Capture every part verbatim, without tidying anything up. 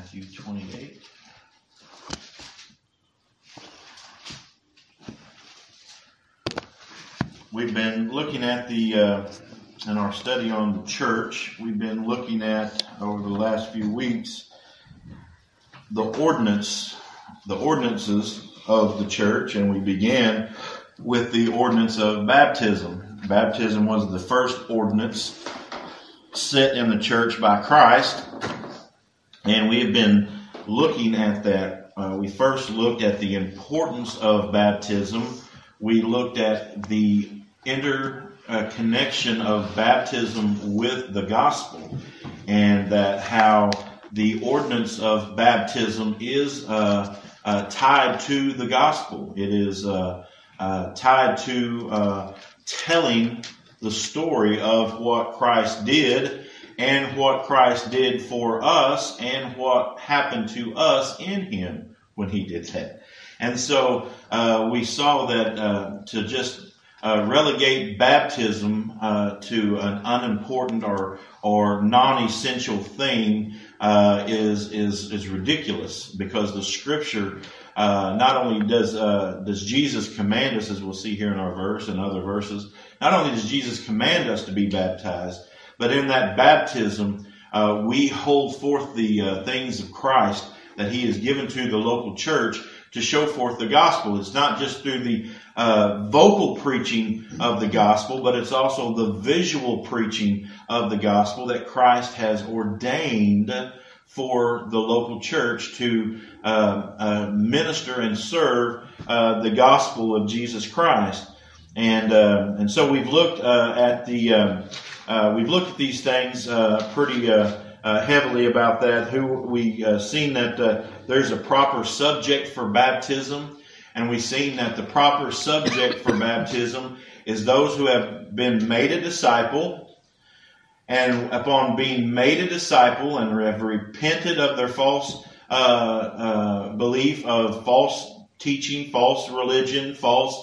Matthew twenty-eight. We've been looking at the, uh, in our study on the church, we've been looking at, over the last few weeks, the ordinance, the ordinances of the church, and we began with the ordinance of baptism. Baptism was the first ordinance set in the church by Christ, and we have been looking at that. Uh, we first looked at the importance of baptism. We looked at the interconnection of baptism with the gospel, and that how the ordinance of baptism is uh, uh, tied to the gospel. It is uh, uh, tied to uh, telling the story of what Christ did and what Christ did for us and what happened to us in Him when He did that. And so uh, we saw that uh, to just uh, relegate baptism uh, to an unimportant or or non-essential thing uh, is is is ridiculous, because the Scripture uh, not only does uh, does Jesus command us, as we'll see here in our verse and other verses, not only does Jesus command us to be baptized, but in that baptism uh, we hold forth the uh, things of Christ that He has given to the local church to show forth the gospel. It's not just through the uh, vocal preaching of the gospel, but it's also the visual preaching of the gospel that Christ has ordained for the local church to uh, uh, minister and serve uh, the gospel of Jesus Christ. And uh, and so we've looked uh, at the uh, uh, we've looked at these things uh, pretty uh, uh, heavily about that. Who we uh, seen that uh, there's a proper subject for baptism, and we've seen that the proper subject for baptism is those who have been made a disciple, and upon being made a disciple and have repented of their false uh, uh, belief of false teaching, false religion, false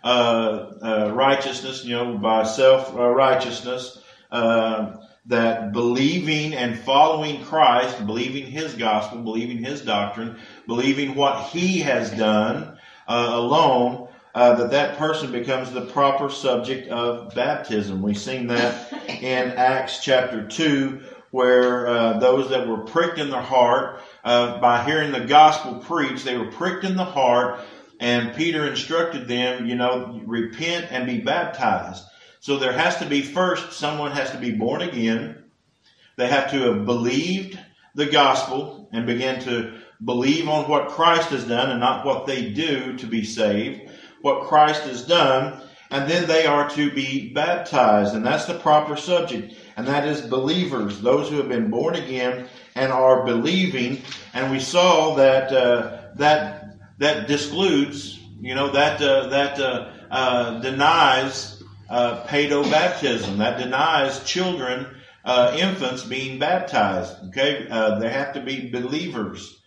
Uh, uh, righteousness, you know, by self-righteousness, uh, uh, that believing and following Christ, believing His gospel, believing His doctrine, believing what He has done uh, alone, uh, that that person becomes the proper subject of baptism. We've seen that in Acts chapter two, where uh, those that were pricked in their heart uh, by hearing the gospel preached, they were pricked in the heart. And Peter instructed them, you know, repent and be baptized. So there has to be first, someone has to be born again. They have to have believed the gospel and begin to believe on what Christ has done and not what they do to be saved. What Christ has done. And then they are to be baptized. And that's the proper subject. And that is believers, those who have been born again and are believing. And we saw that uh, that That discludes, you know, that uh, that uh, uh, denies uh, paedobaptism. That denies children, uh, infants being baptized. Okay, uh, they have to be believers.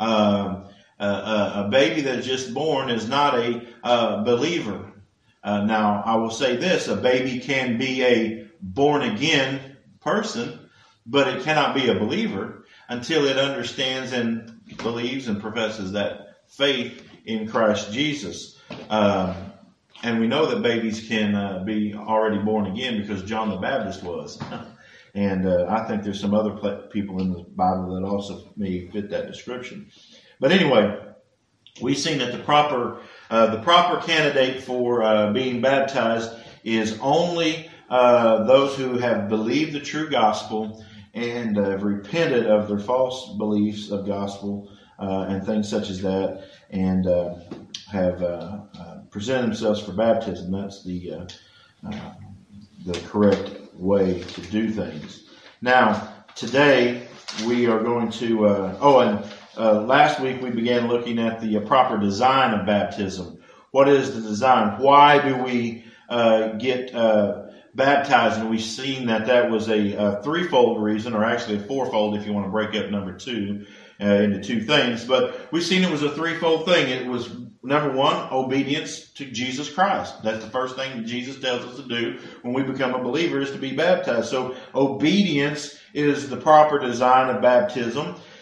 Uh, uh, a baby that's just born is not a uh, believer. Uh, now, I will say this: a baby can be a born again person, but it cannot be a believer until it understands and believes and professes that faith in Christ Jesus. Um, and we know that babies can uh, be already born again because John the Baptist was. and uh, I think there's some other people in the Bible that also may fit that description. But anyway, we've seen that the proper uh, the proper candidate for uh, being baptized is only uh, those who have believed the true gospel and uh, have repented of their false beliefs of gospel Uh, and things such as that, and uh, have uh, uh, presented themselves for baptism. That's the uh, uh, the correct way to do things. Now, today we are going to. Uh, oh, and uh, last week we began looking at the uh, proper design of baptism. What is the design? Why do we uh, get uh, baptized? And we've seen that that was a, a threefold reason, or actually a fourfold if you want to break up number two. Uh, into two things, but we've seen it was a threefold thing. It was, number one, obedience to Jesus Christ. That's the first thing that Jesus tells us to do when we become a believer, is to be baptized. So obedience is the proper design of baptism.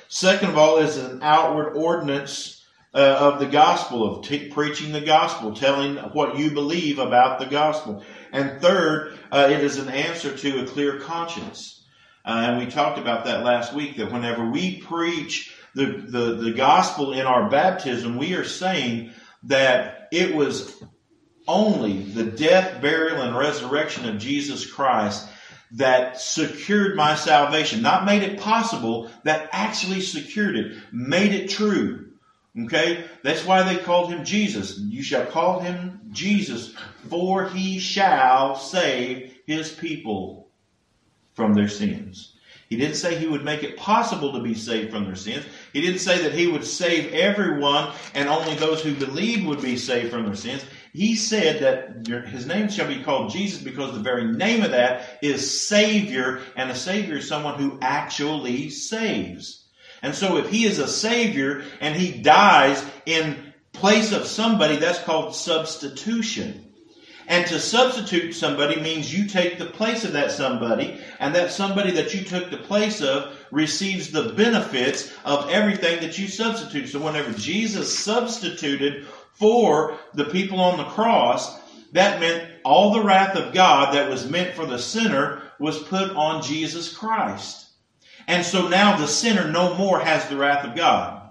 Second of all, is an outward ordinance uh, of the gospel, of t- preaching the gospel, telling what you believe about the gospel. And third, uh, it is an answer to a clear conscience. Uh, and we talked about that last week, that whenever we preach the, the, the gospel in our baptism, we are saying that it was only the death, burial, and resurrection of Jesus Christ that secured my salvation. Not made it possible, that actually secured it, made it true. Okay? That's why they called him Jesus. You shall call him Jesus, for he shall save his people from their sins. He didn't say he would make it possible to be saved from their sins. He didn't say that he would save everyone and only those who believed would be saved from their sins. He said that his name shall be called Jesus because the very name of that is Savior, and a Savior is someone who actually saves. And so if he is a Savior and he dies in place of somebody, that's called substitution. And to substitute somebody means you take the place of that somebody, and that somebody that you took the place of receives the benefits of everything that you substitute. So whenever Jesus substituted for the people on the cross, that meant all the wrath of God that was meant for the sinner was put on Jesus Christ. And so now the sinner no more has the wrath of God.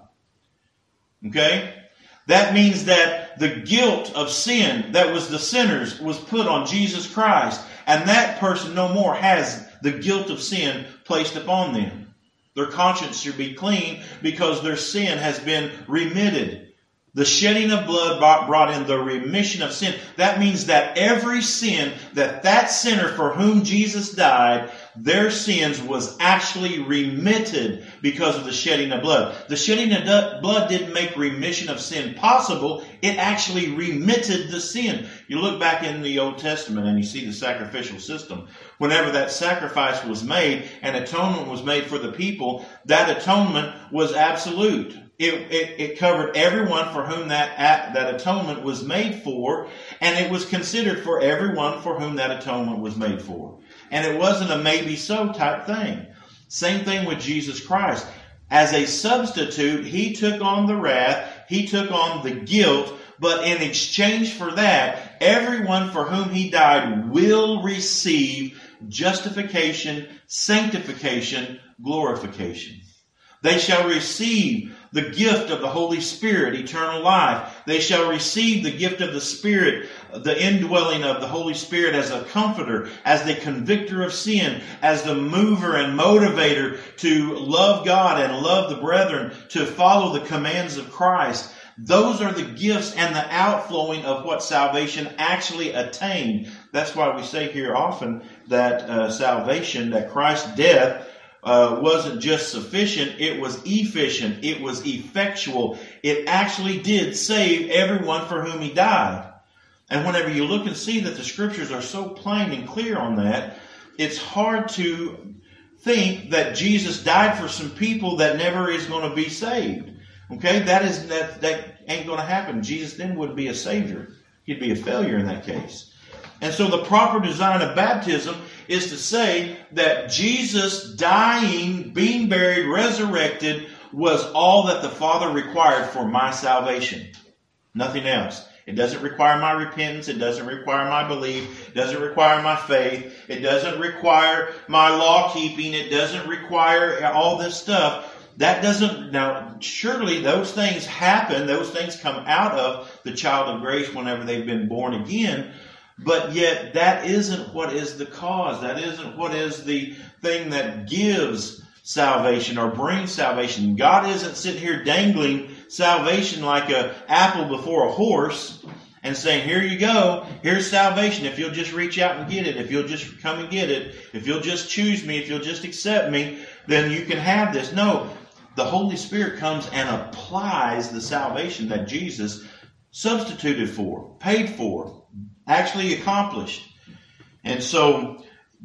Okay? That means that the guilt of sin that was the sinner's was put on Jesus Christ. And that person no more has the guilt of sin placed upon them. Their conscience should be clean because their sin has been remitted. The shedding of blood brought in the remission of sin. That means that every sin that that sinner for whom Jesus died, their sins was actually remitted because of the shedding of blood. The shedding of blood didn't make remission of sin possible. It actually remitted the sin. You look back in the Old Testament and you see the sacrificial system. Whenever that sacrifice was made and atonement was made for the people, that atonement was absolute. It, it, it covered everyone for whom that, that atonement was made for, and it was considered for everyone for whom that atonement was made for. And it wasn't a maybe so type thing. Same thing with Jesus Christ. As a substitute, he took on the wrath, he took on the guilt, but in exchange for that, everyone for whom he died will receive justification, sanctification, glorification. They shall receive the gift of the Holy Spirit, eternal life. They shall receive the gift of the Spirit, the indwelling of the Holy Spirit as a comforter, as the convictor of sin, as the mover and motivator to love God and love the brethren, to follow the commands of Christ. Those are the gifts and the outflowing of what salvation actually attained. That's why we say here often that uh, salvation, that Christ's death, Uh, wasn't just sufficient, it was efficient, it was effectual. It actually did save everyone for whom he died. And whenever you look and see that the scriptures are so plain and clear on that, it's hard to think that Jesus died for some people that never is going to be saved. Okay, that is that that ain't going to happen. Jesus then wouldn't be a savior. He'd be a failure in that case. And so the proper design of baptism is to say that Jesus dying, being buried, resurrected was all that the Father required for my salvation. Nothing else. It doesn't require my repentance. It doesn't require my belief. It doesn't require my faith. It doesn't require my law keeping. It doesn't require all this stuff. That doesn't, now surely those things happen. Those things come out of the child of grace whenever they've been born again. But yet that isn't what is the cause. That isn't what is the thing that gives salvation or brings salvation. God isn't sitting here dangling salvation like an apple before a horse and saying, here you go, here's salvation. If you'll just reach out and get it, if you'll just come and get it, if you'll just choose me, if you'll just accept me, then you can have this. No, the Holy Spirit comes and applies the salvation that Jesus substituted for, paid for, actually accomplished. And so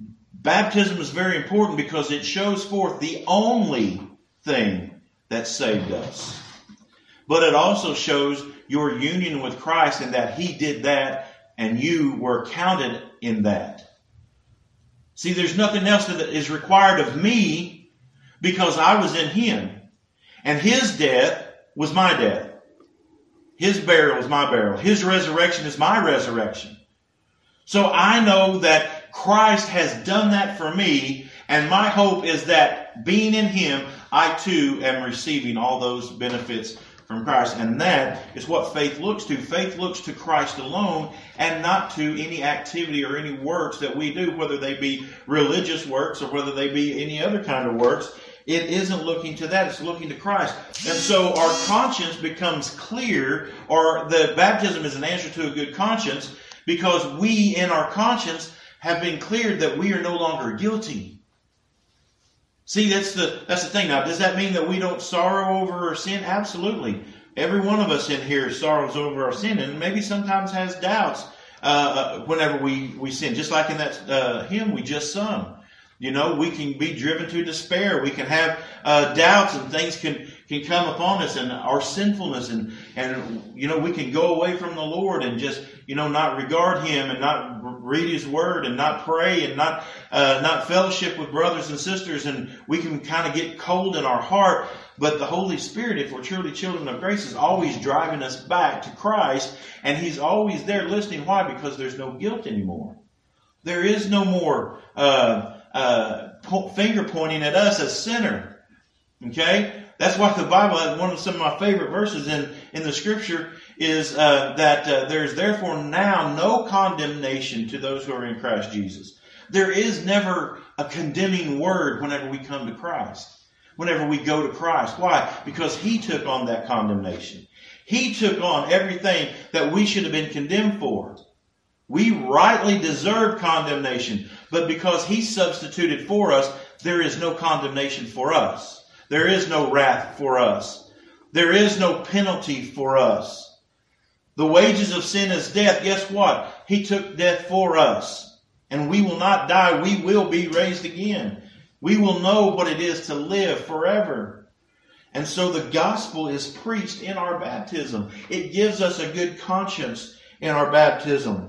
baptism is very important because it shows forth the only thing that saved us. But it also shows your union with Christ and that he did that and you were counted in that. See, there's nothing else that is required of me because I was in him. And his death was my death. His burial is my burial. His resurrection is my resurrection. So I know that Christ has done that for me, and my hope is that being in him, I too am receiving all those benefits from Christ. And that is what faith looks to. Faith looks to Christ alone and not to any activity or any works that we do, whether they be religious works or whether they be any other kind of works. It isn't looking to that. It's looking to Christ. And so our conscience becomes clear, or the baptism is an answer to a good conscience, because we in our conscience have been cleared that we are no longer guilty. See, that's the that's the thing. Now, does that mean that we don't sorrow over our sin? Absolutely. Every one of us in here sorrows over our sin, and maybe sometimes has doubts uh, whenever we, we sin. Just like in that uh, hymn we just sung. You know, we can be driven to despair. We can have uh, doubts, and things can, can come upon us, and our sinfulness, and, and, you know, we can go away from the Lord and just, you know, not regard him and not read his word and not pray and not, uh, not fellowship with brothers and sisters. And we can kind of get cold in our heart. But the Holy Spirit, if we're truly children of grace, is always driving us back to Christ. And he's always there listening. Why? Because there's no guilt anymore. There is no more, uh, Uh, po- finger pointing at us as sinner. Okay? That's why the Bible, one of some of my favorite verses in, in the scripture is uh, that uh, there's therefore now no condemnation to those who are in Christ Jesus. There is never a condemning word whenever we come to Christ. Whenever we go to Christ. Why? Because he took on that condemnation. He took on everything that we should have been condemned for. We rightly deserve condemnation, but because he substituted for us, there is no condemnation for us. There is no wrath for us. There is no penalty for us. The wages of sin is death. Guess what? He took death for us. And we will not die. We will be raised again. We will know what it is to live forever. And so the gospel is preached in our baptism. It gives us a good conscience in our baptism.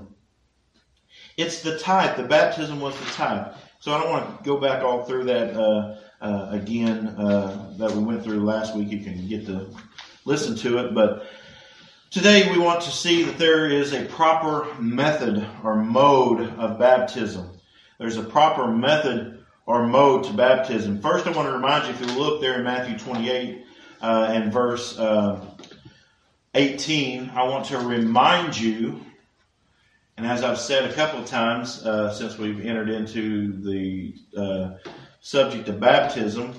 It's the type. The baptism was the type. So I don't want to go back all through that uh, uh, again uh, that we went through last week. You can get to listen to it. But today we want to see that there is a proper method or mode of baptism. There's a proper method or mode to baptism. First, I want to remind you, if you look there in Matthew twenty-eight uh, and verse uh, eighteen, I want to remind you. And as I've said a couple of times uh, since we've entered into the uh, subject of baptism,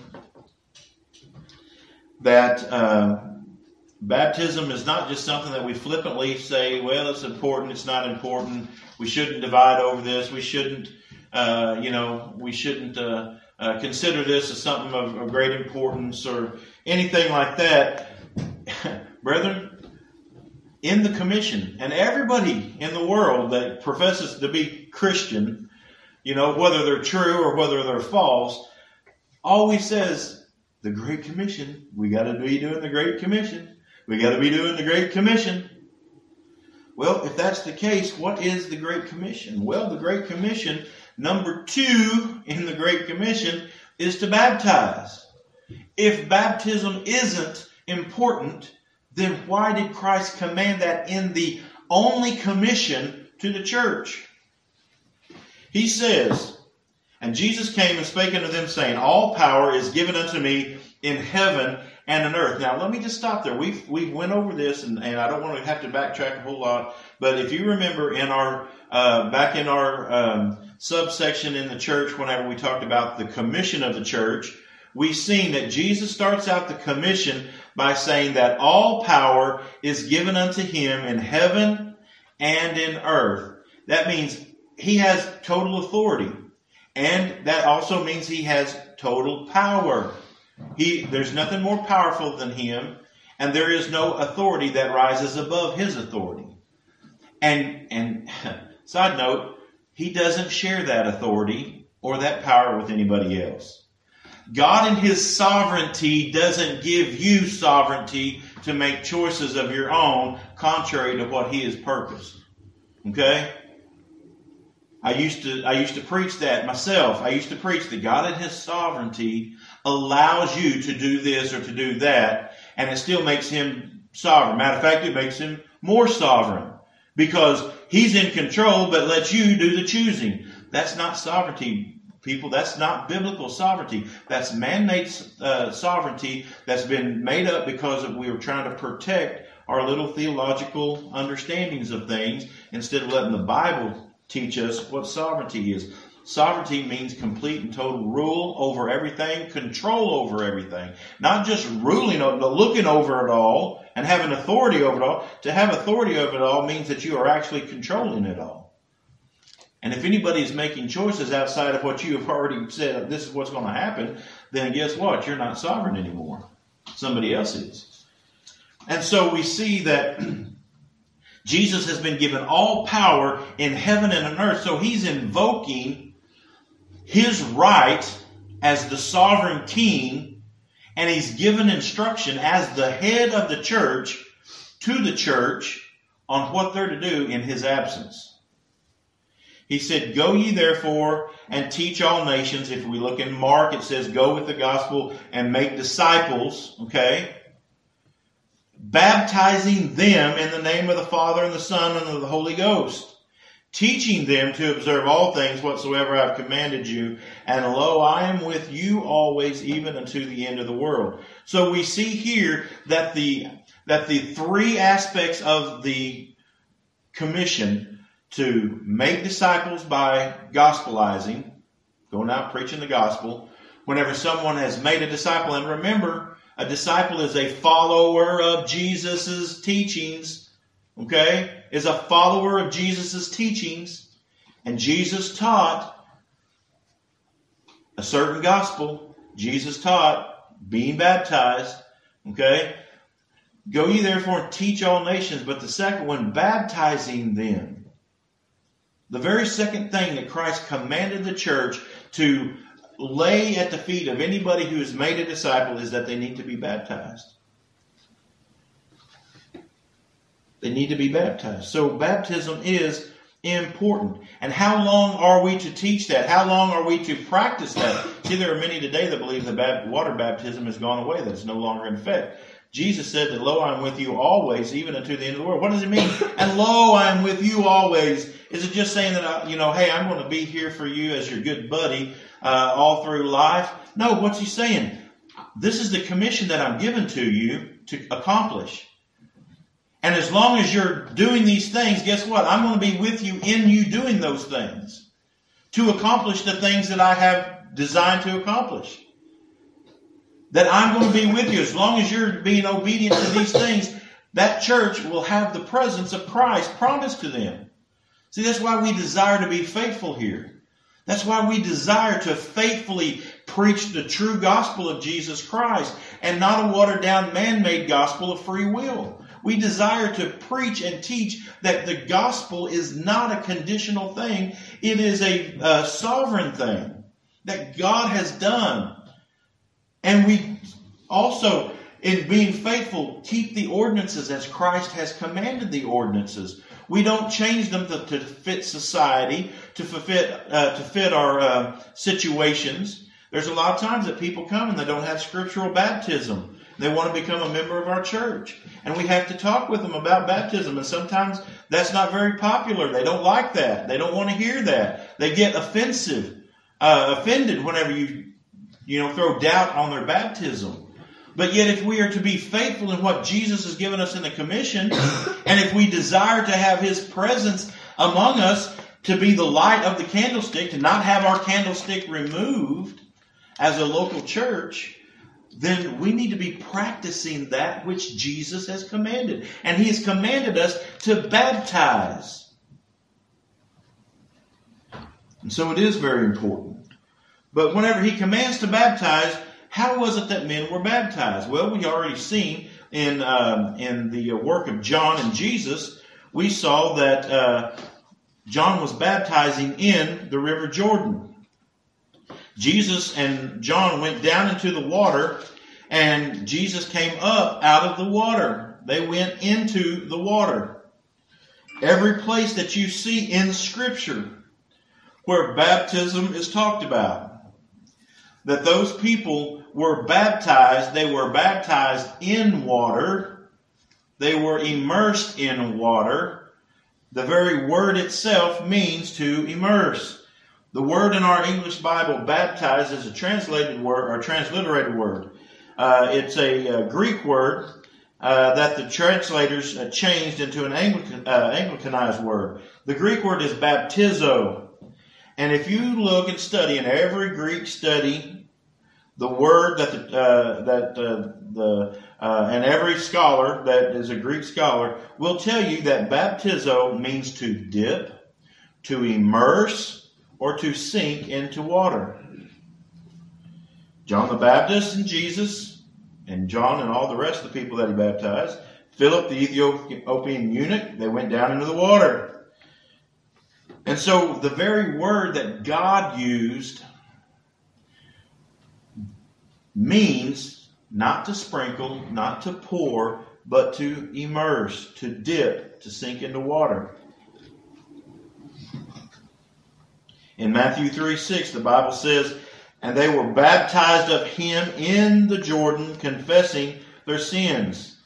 that uh, baptism is not just something that we flippantly say, well, it's important, it's not important, we shouldn't divide over this, we shouldn't, uh, you know, we shouldn't uh, uh, consider this as something of, of great importance or anything like that. Brethren, in the commission, and everybody in the world that professes to be Christian, you know, whether they're true or whether they're false, always says, the Great Commission, we got to be doing the Great Commission. We got to be doing the Great Commission. Well, if that's the case, what is the Great Commission? Well, the Great Commission, number two in the Great Commission, is to baptize. If baptism isn't important, then why did Christ command that in the only commission to the church? He says, and Jesus came and spake unto them, saying, all power is given unto me in heaven and on earth. Now, let me just stop there. We've, we've went over this, and, and I don't want to have to backtrack a whole lot. But if you remember in our, uh, back in our um, subsection in the church, whenever we talked about the commission of the church, we've seen that Jesus starts out the commission by saying that all power is given unto him in heaven and in earth. That means he has total authority. And that also means he has total power. He, there's nothing more powerful than him, and there is no authority that rises above his authority. And, and side note, he doesn't share that authority or that power with anybody else. God in his sovereignty doesn't give you sovereignty to make choices of your own contrary to what he has purposed. Okay? I used to I used to preach that myself. I used to preach that God in his sovereignty allows you to do this or to do that, and it still makes him sovereign. Matter of fact, it makes him more sovereign because he's in control but lets you do the choosing. That's not sovereignty, people. That's not biblical sovereignty. That's man-made uh, sovereignty that's been made up because we were trying to protect our little theological understandings of things instead of letting the Bible teach us what sovereignty is. Sovereignty means complete and total rule over everything, control over everything. Not just ruling, but looking over it all and having authority over it all. To have authority over it all means that you are actually controlling it all. And if anybody is making choices outside of what you have already said, this is what's going to happen, then guess what? You're not sovereign anymore. Somebody else is. And so we see that Jesus has been given all power in heaven and on earth. So he's invoking his right as the sovereign king, and he's given instruction as the head of the church to the church on what they're to do in his absence. He said, "Go ye therefore and teach all nations." If we look in Mark, it says, "Go with the gospel and make disciples," okay? "Baptizing them in the name of the Father and the Son and of the Holy Ghost, teaching them to observe all things whatsoever I have commanded you. And lo, I am with you always, even unto the end of the world." So we see here that the that the three aspects of the commission, to make disciples by gospelizing, going out preaching the gospel, whenever someone has made a disciple, and remember, a disciple is a follower of Jesus' teachings, okay? Is a follower of Jesus' teachings. And Jesus taught a certain gospel. Jesus taught being baptized, okay? "Go ye therefore and teach all nations." But the second one, baptizing them. The very second thing that Christ commanded the church to lay at the feet of anybody who has made a disciple is that they need to be baptized. They need to be baptized. So baptism is important. And how long are we to teach that? How long are we to practice that? See, there are many today that believe the water baptism has gone away, that it's no longer in effect. Jesus said that, "Lo, I am with you always, even unto the end of the world." What does it mean? And lo, I am with you always. Is it just saying that, I, you know, hey, I'm going to be here for you as your good buddy uh, all through life? No, what's he saying? This is the commission that I'm given to you to accomplish. And as long as you're doing these things, guess what? I'm going to be with you in you doing those things to accomplish the things that I have designed to accomplish. That I'm going to be with you. As long as you're being obedient to these things, that church will have the presence of Christ promised to them. See, that's why we desire to be faithful here. That's why we desire to faithfully preach the true gospel of Jesus Christ and not a watered-down man-made gospel of free will. We desire to preach and teach that the gospel is not a conditional thing. It is a, a sovereign thing that God has done. And we also, in being faithful, keep the ordinances as Christ has commanded the ordinances. We don't change them to, to fit society, to fit, uh, to fit our uh, situations. There's a lot of times that people come and they don't have scriptural baptism. They want to become a member of our church. And we have to talk with them about baptism. And sometimes that's not very popular. They don't like that. They don't want to hear that. They get offensive, uh, offended whenever you, you know, throw doubt on their baptism. But yet if we are to be faithful in what Jesus has given us in the commission, and if we desire to have His presence among us, to be the light of the candlestick, to not have our candlestick removed as a local church, then we need to be practicing that which Jesus has commanded. And He has commanded us to baptize. And so it is very important. But whenever He commands to baptize, how was it that men were baptized? Well, we already seen in um, in the work of John and Jesus, we saw that uh, John was baptizing in the River Jordan. Jesus and John went down into the water, and Jesus came up out of the water. They went into the water. Every place that you see in Scripture where baptism is talked about, that those people were baptized, they were baptized in water. They were immersed in water. The very word itself means to immerse. The word in our English Bible, baptized, is a translated word or transliterated word. Uh, it's a, a Greek word uh, that the translators uh, changed into an Anglican, uh, Anglicanized word. The Greek word is baptizo. And if you look and study in every Greek study, the word that the, uh, that uh, the uh, and every scholar that is a Greek scholar will tell you that baptizo means to dip, to immerse, or to sink into water. John the Baptist and Jesus, and John and all the rest of the people that he baptized, Philip the Ethiopian eunuch, they went down into the water. And so the very word that God used means not to sprinkle, not to pour, but to immerse, to dip, to sink into water. In Matthew three six, the Bible says, and they were baptized of him in the Jordan, confessing their sins.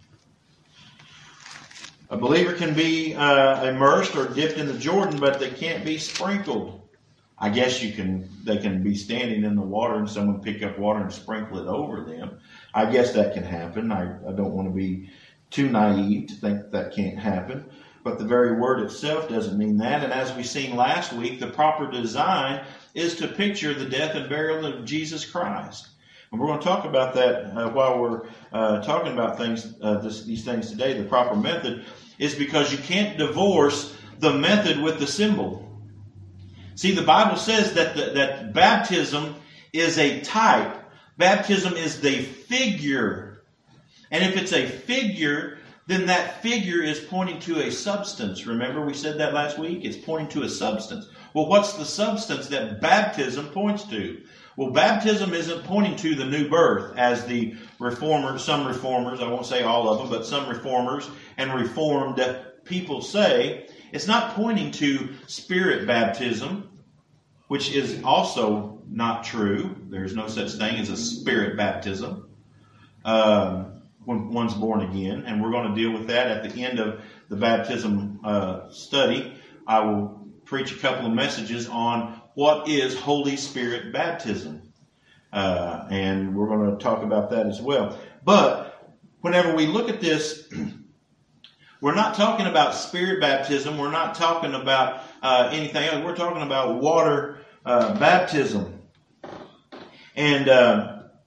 A believer can be uh, immersed or dipped in the Jordan, but they can't be sprinkled. I guess you can. They can be standing in the water and someone pick up water and sprinkle it over them. I guess that can happen. I, I don't want to be too naive to think that can't happen. But the very word itself doesn't mean that. And as we seen last week, the proper design is to picture the death and burial of Jesus Christ. And we're going to talk about that uh, while we're uh, talking about things, uh, this, these things today. The proper method is because you can't divorce the method with the symbol. See, the Bible says that the, that baptism is a type. Baptism is the figure. And if it's a figure, then that figure is pointing to a substance. Remember we said that last week? It's pointing to a substance. Well, what's the substance that baptism points to? Well, baptism isn't pointing to the new birth, as the reformers, some reformers, I won't say all of them, but some reformers and reformed people say. It's not pointing to spirit baptism, which is also not true. There's no such thing as a spirit baptism. Um, when one's born again, and we're going to deal with that at the end of the baptism uh, study. I will preach a couple of messages on what is Holy Spirit baptism, uh, and we're going to talk about that as well. But whenever we look at this, we're not talking about spirit baptism. We're not talking about uh, anything else. We're talking about water uh, baptism, and uh,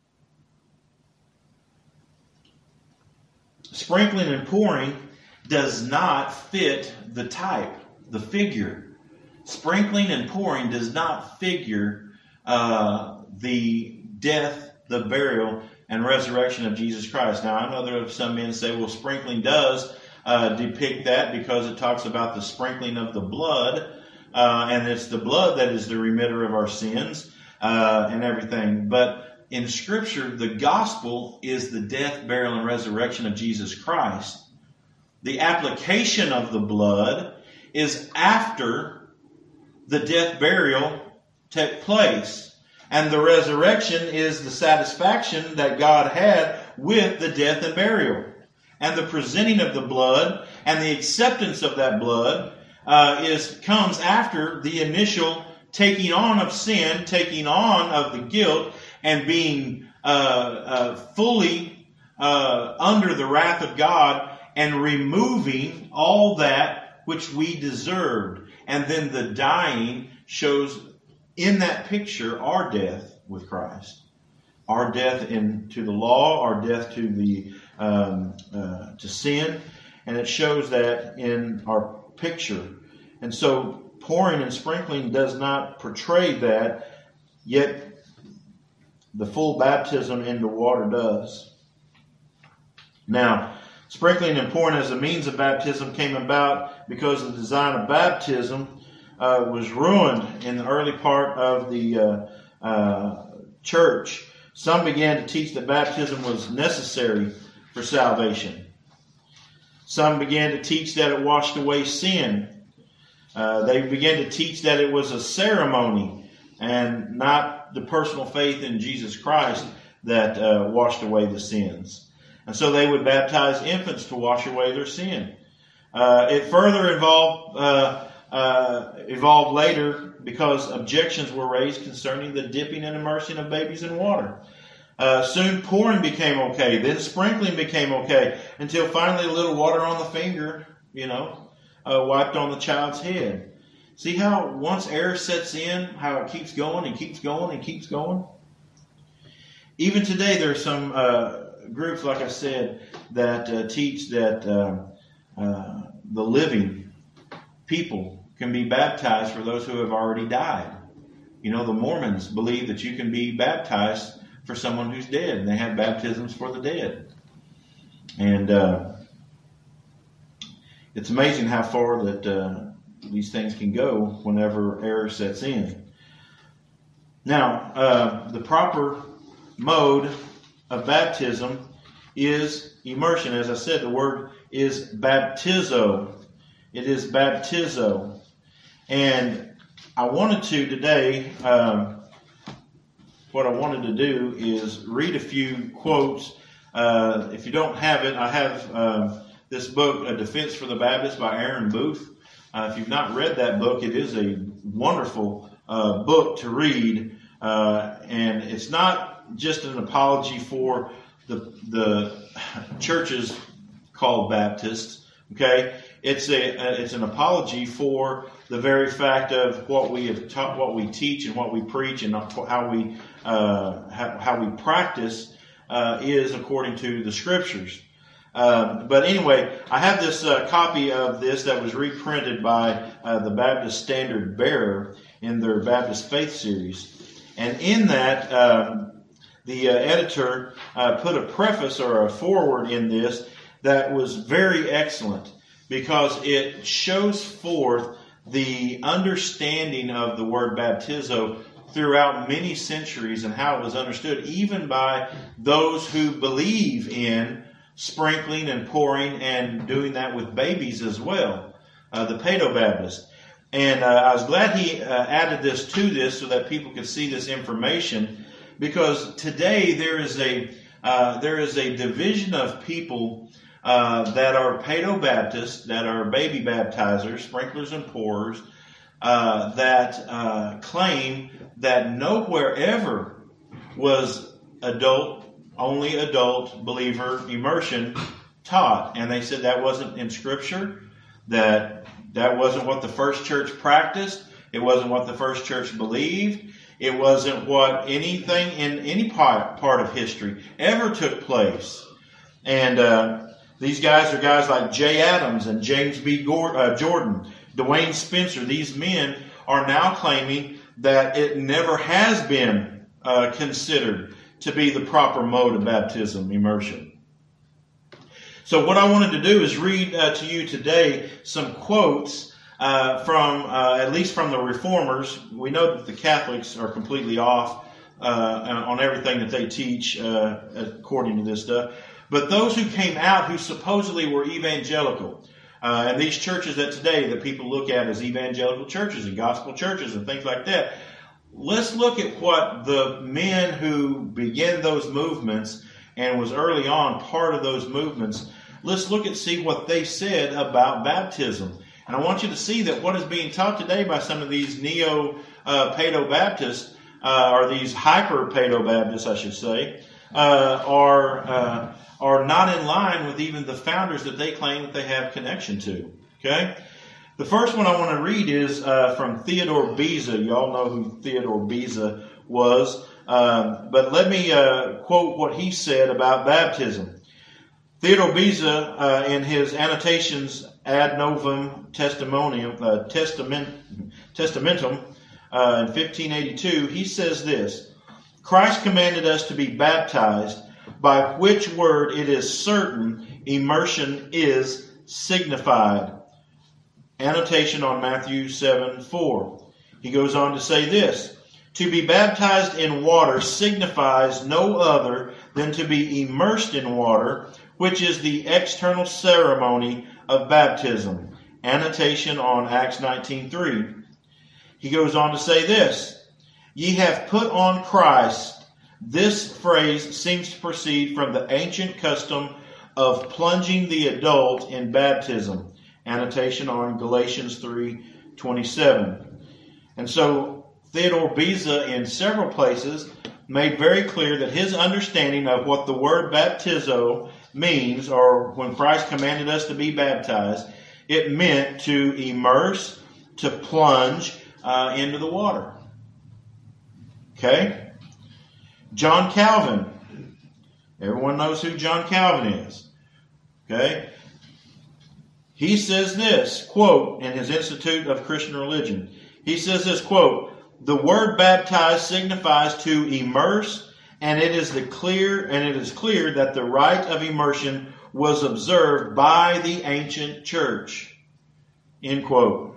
sprinkling and pouring does not fit the type, the figure. Sprinkling and pouring does not figure uh, the death, the burial, and resurrection of Jesus Christ. Now, I know there are some men say, well, sprinkling does uh, depict that because it talks about the sprinkling of the blood, uh, and it's the blood that is the remitter of our sins uh, and everything. But in Scripture, the gospel is the death, burial, and resurrection of Jesus Christ. The application of the blood is after the death, burial took place. And the resurrection is the satisfaction that God had with the death and burial. And the presenting of the blood and the acceptance of that blood uh, is comes after the initial taking on of sin, taking on of the guilt, and being uh, uh, fully uh, under the wrath of God and removing all that which we deserved. And then the dying shows in that picture our death with Christ. Our death in, to the law, our death to the um, uh, to sin. And it shows that in our picture. And so pouring and sprinkling does not portray that, yet the full baptism into water does. Now, sprinkling and pouring as a means of baptism came about because the design of baptism uh, was ruined in the early part of the uh, uh, church. Some began to teach that baptism was necessary for salvation. Some began to teach that it washed away sin. Uh, they began to teach that it was a ceremony and not the personal faith in Jesus Christ that uh, washed away the sins. And so they would baptize infants to wash away their sin. Uh, it further involved, uh, uh, evolved later because objections were raised concerning the dipping and immersing of babies in water. Uh, soon pouring became okay. Then sprinkling became okay. Until finally a little water on the finger, you know, uh, wiped on the child's head. See how once error sets in, how it keeps going and keeps going and keeps going? Even today there are some uh, groups, like I said, that uh, teach that uh, uh, the living people can be baptized for those who have already died. You know, the Mormons believe that you can be baptized for someone who's dead, and they have baptisms for the dead. And uh, it's amazing how far that uh, these things can go whenever error sets in. Now, uh, the proper mode of baptism is immersion. As I said, the word is baptizo. It is baptizo. And I wanted to today, um, what I wanted to do is read a few quotes. Uh, if you don't have it, I have uh, this book, A Defense for the Baptist by Aaron Booth. Uh, if you've not read that book, it is a wonderful uh, book to read. Uh, and it's not just an apology for the the churches called Baptists. Okay, it's a it's an apology for the very fact of what we have taught, what we teach, and what we preach, and how we uh, how, how we practice uh, is according to the Scriptures. Uh, but anyway, I have this uh, copy of this that was reprinted by uh, the Baptist Standard Bearer in their Baptist Faith series, and in that um, the uh, editor uh, put a preface or a foreword in this that was very excellent because it shows forth the understanding of the word baptizo throughout many centuries and how it was understood even by those who believe in sprinkling and pouring and doing that with babies as well, uh, the Paedo-Baptist. And uh, I was glad he uh, added this to this so that people could see this information, because today there is a uh, there is a division of people uh, that are Paedo-Baptists, that are baby baptizers, sprinklers and pourers, uh, that uh, claim that nowhere ever was adult only adult believer immersion taught. And they said that wasn't in Scripture, that that wasn't what the first church practiced, it wasn't what the first church believed, it wasn't what anything in any part, part of history ever took place. And uh, these guys are guys like Jay Adams and James B. Gordon, uh, Jordan, Dwayne Spencer. These men are now claiming that it never has been uh, considered to be the proper mode of baptism, immersion. So what I wanted to do is read uh, to you today some quotes uh, from, uh, at least from the Reformers. We know that the Catholics are completely off uh, on everything that they teach uh, according to this stuff. But those who came out who supposedly were evangelical, uh, and these churches that today that people look at as evangelical churches and gospel churches and things like that, let's look at what the men who began those movements and was early on part of those movements, let's look and see what they said about baptism. And I want you to see that what is being taught today by some of these neo-Paedo-Baptists, uh, or these hyper-Paedo-Baptists, I should say, uh, are, uh, are not in line with even the founders that they claim that they have connection to. Okay? The first one I want to read is uh, from Theodore Beza. You all know who Theodore Beza was. Uh, but let me uh, quote what he said about baptism. Theodore Beza, uh, in his Annotations ad novum testimonium, uh, testament, testamentum uh, in fifteen eighty-two, he says this: Christ commanded us to be baptized, by which word it is certain immersion is signified. Annotation on Matthew seven four. He goes on to say this: to be baptized in water signifies no other than to be immersed in water, which is the external ceremony of baptism. Annotation on Acts nineteen three. He goes on to say this: ye have put on Christ, This phrase seems to proceed from the ancient custom of plunging the adult in baptism. Annotation on Galatians three twenty-seven. And so Theodore Beza in several places made very clear that his understanding of what the word baptizo means, or when Christ commanded us to be baptized, it meant to immerse, to plunge uh, into the water. Okay? John Calvin. Everyone knows who John Calvin is. Okay? He says this, quote, in his Institute of Christian Religion. He says this, quote, "The word baptize signifies to immerse, and it is the clear and it is clear that the rite of immersion was observed by the ancient church." End quote.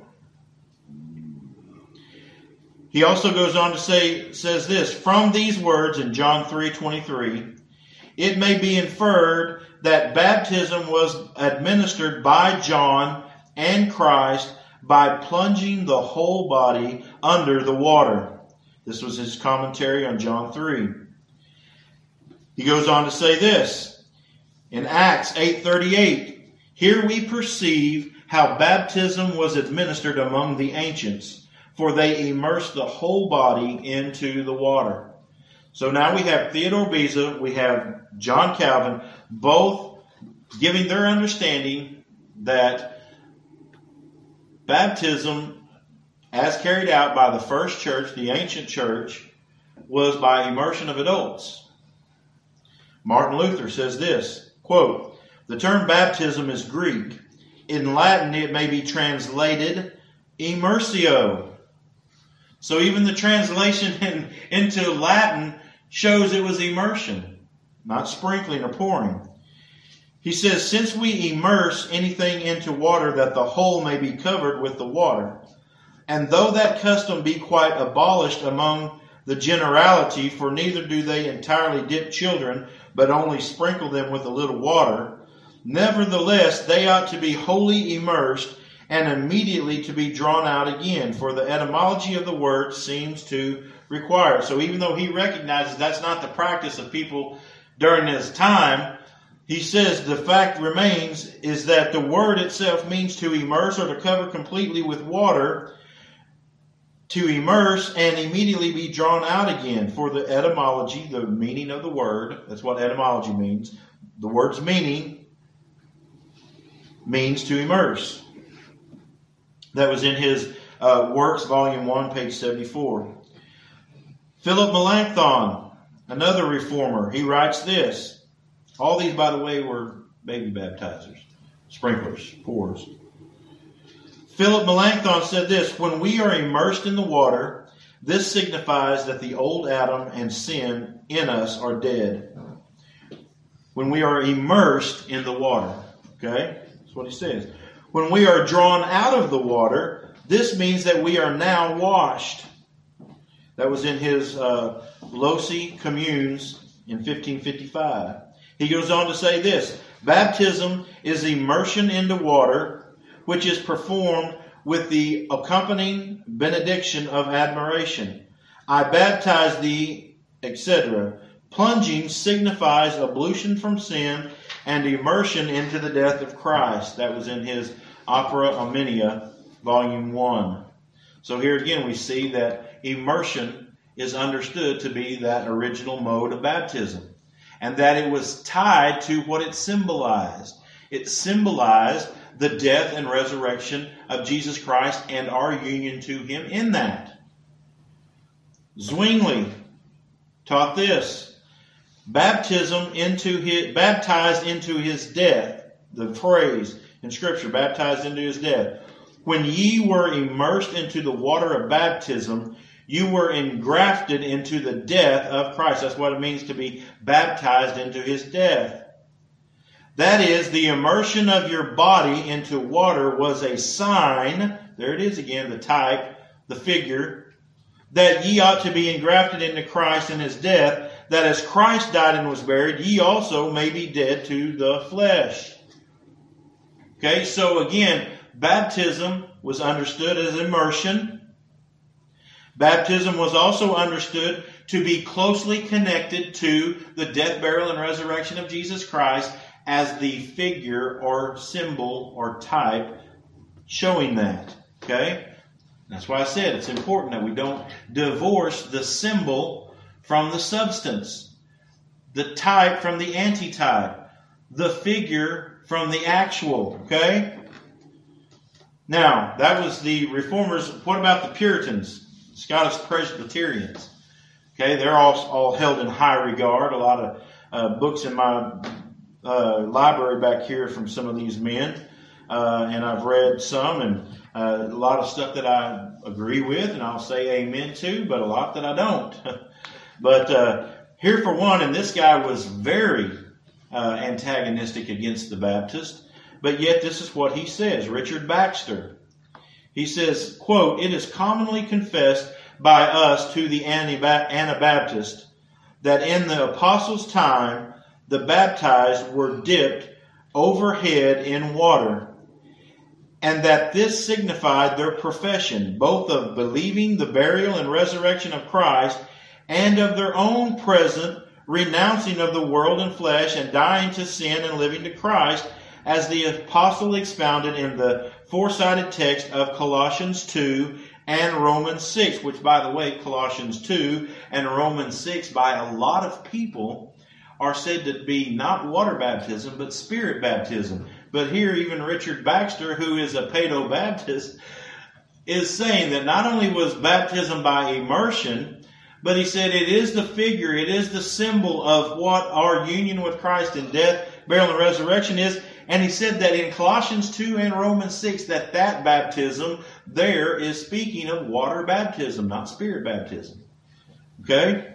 He also goes on to say, says this, "From these words in John three twenty-three, it may be inferred that baptism was administered by John and Christ by plunging the whole body under the water." This was his commentary on John three. He goes on to say this, in Acts eight thirty-eight, "Here we perceive how baptism was administered among the ancients, for they immersed the whole body into the water." So now we have Theodore Beza, we have John Calvin, both giving their understanding that baptism, as carried out by the first church, the ancient church, was by immersion of adults. Martin Luther says this, quote, "The term baptism is Greek. In Latin it may be translated immersio." So even the translation in, into Latin shows it was immersion, not sprinkling or pouring. He says, "Since we immerse anything into water, that the whole may be covered with the water. And though that custom be quite abolished among the generality, for neither do they entirely dip children, but only sprinkle them with a little water, nevertheless they ought to be wholly immersed and immediately to be drawn out again, for the etymology of the word seems to require it." So even though he recognizes that's not the practice of people during his time, he says the fact remains is that the word itself means to immerse or to cover completely with water, to immerse and immediately be drawn out again. For the etymology, the meaning of the word, that's what etymology means. The word's meaning means to immerse. That was in his uh, Works, Volume one, page seventy-four. Philip Melanchthon, another reformer, he writes this. All these, by the way, were baby baptizers, sprinklers, pours. Philip Melanchthon said this, "When we are immersed in the water, this signifies that the old Adam and sin in us are dead." When we are immersed in the water, okay? That's what he says. When we are drawn out of the water, this means that we are now washed. That was in his uh, Loci Communes in fifteen fifty-five. He goes on to say this, "Baptism is immersion into water, which is performed with the accompanying benediction of admiration. I baptize thee, et cetera. Plunging signifies ablution from sin and immersion into the death of Christ." That was in his Opera Omnia, Volume one. So here again we see that immersion is understood to be that original mode of baptism, and that it was tied to what it symbolized. It symbolized the death and resurrection of Jesus Christ and our union to Him in that. Zwingli taught this. Baptism into his, baptized into His death. The phrase in Scripture, baptized into His death. When ye were immersed into the water of baptism, you were engrafted into the death of Christ. That's what it means to be baptized into His death. That is, the immersion of your body into water was a sign, there it is again, the type, the figure, that ye ought to be engrafted into Christ in His death, that as Christ died and was buried, ye also may be dead to the flesh. Okay, so again, baptism was understood as immersion. Baptism was also understood to be closely connected to the death, burial, and resurrection of Jesus Christ as the figure or symbol or type showing that. Okay? That's why I said it's important that we don't divorce the symbol from the substance, the type from the antitype, the figure from the actual. Okay? Now, that was the Reformers. What about the Puritans, Scottish Presbyterians? Okay, they're all, all held in high regard. A lot of uh, books in my uh, library back here from some of these men. Uh, and I've read some, and uh, a lot of stuff that I agree with, and I'll say amen to, but a lot that I don't. But uh, here for one, and this guy was very uh, antagonistic against the Baptist, but yet this is what he says, Richard Baxter. He says, quote, "It is commonly confessed by us to the Anabaptist that in the apostles' time the baptized were dipped overhead in water, and that this signified their profession, both of believing the burial and resurrection of Christ, and of their own present renouncing of the world and flesh, and dying to sin and living to Christ, as the apostle expounded in the four-sided text of Colossians two and Romans six, which, by the way, Colossians two and Romans six, by a lot of people, are said to be not water baptism, but spirit baptism. But here, even Richard Baxter, who is a Paedo-Baptist, is saying that not only was baptism by immersion, but he said it is the figure, it is the symbol of what our union with Christ in death, burial, and resurrection is. And he said that in Colossians two and Romans six, that that baptism there is speaking of water baptism, not spirit baptism. Okay?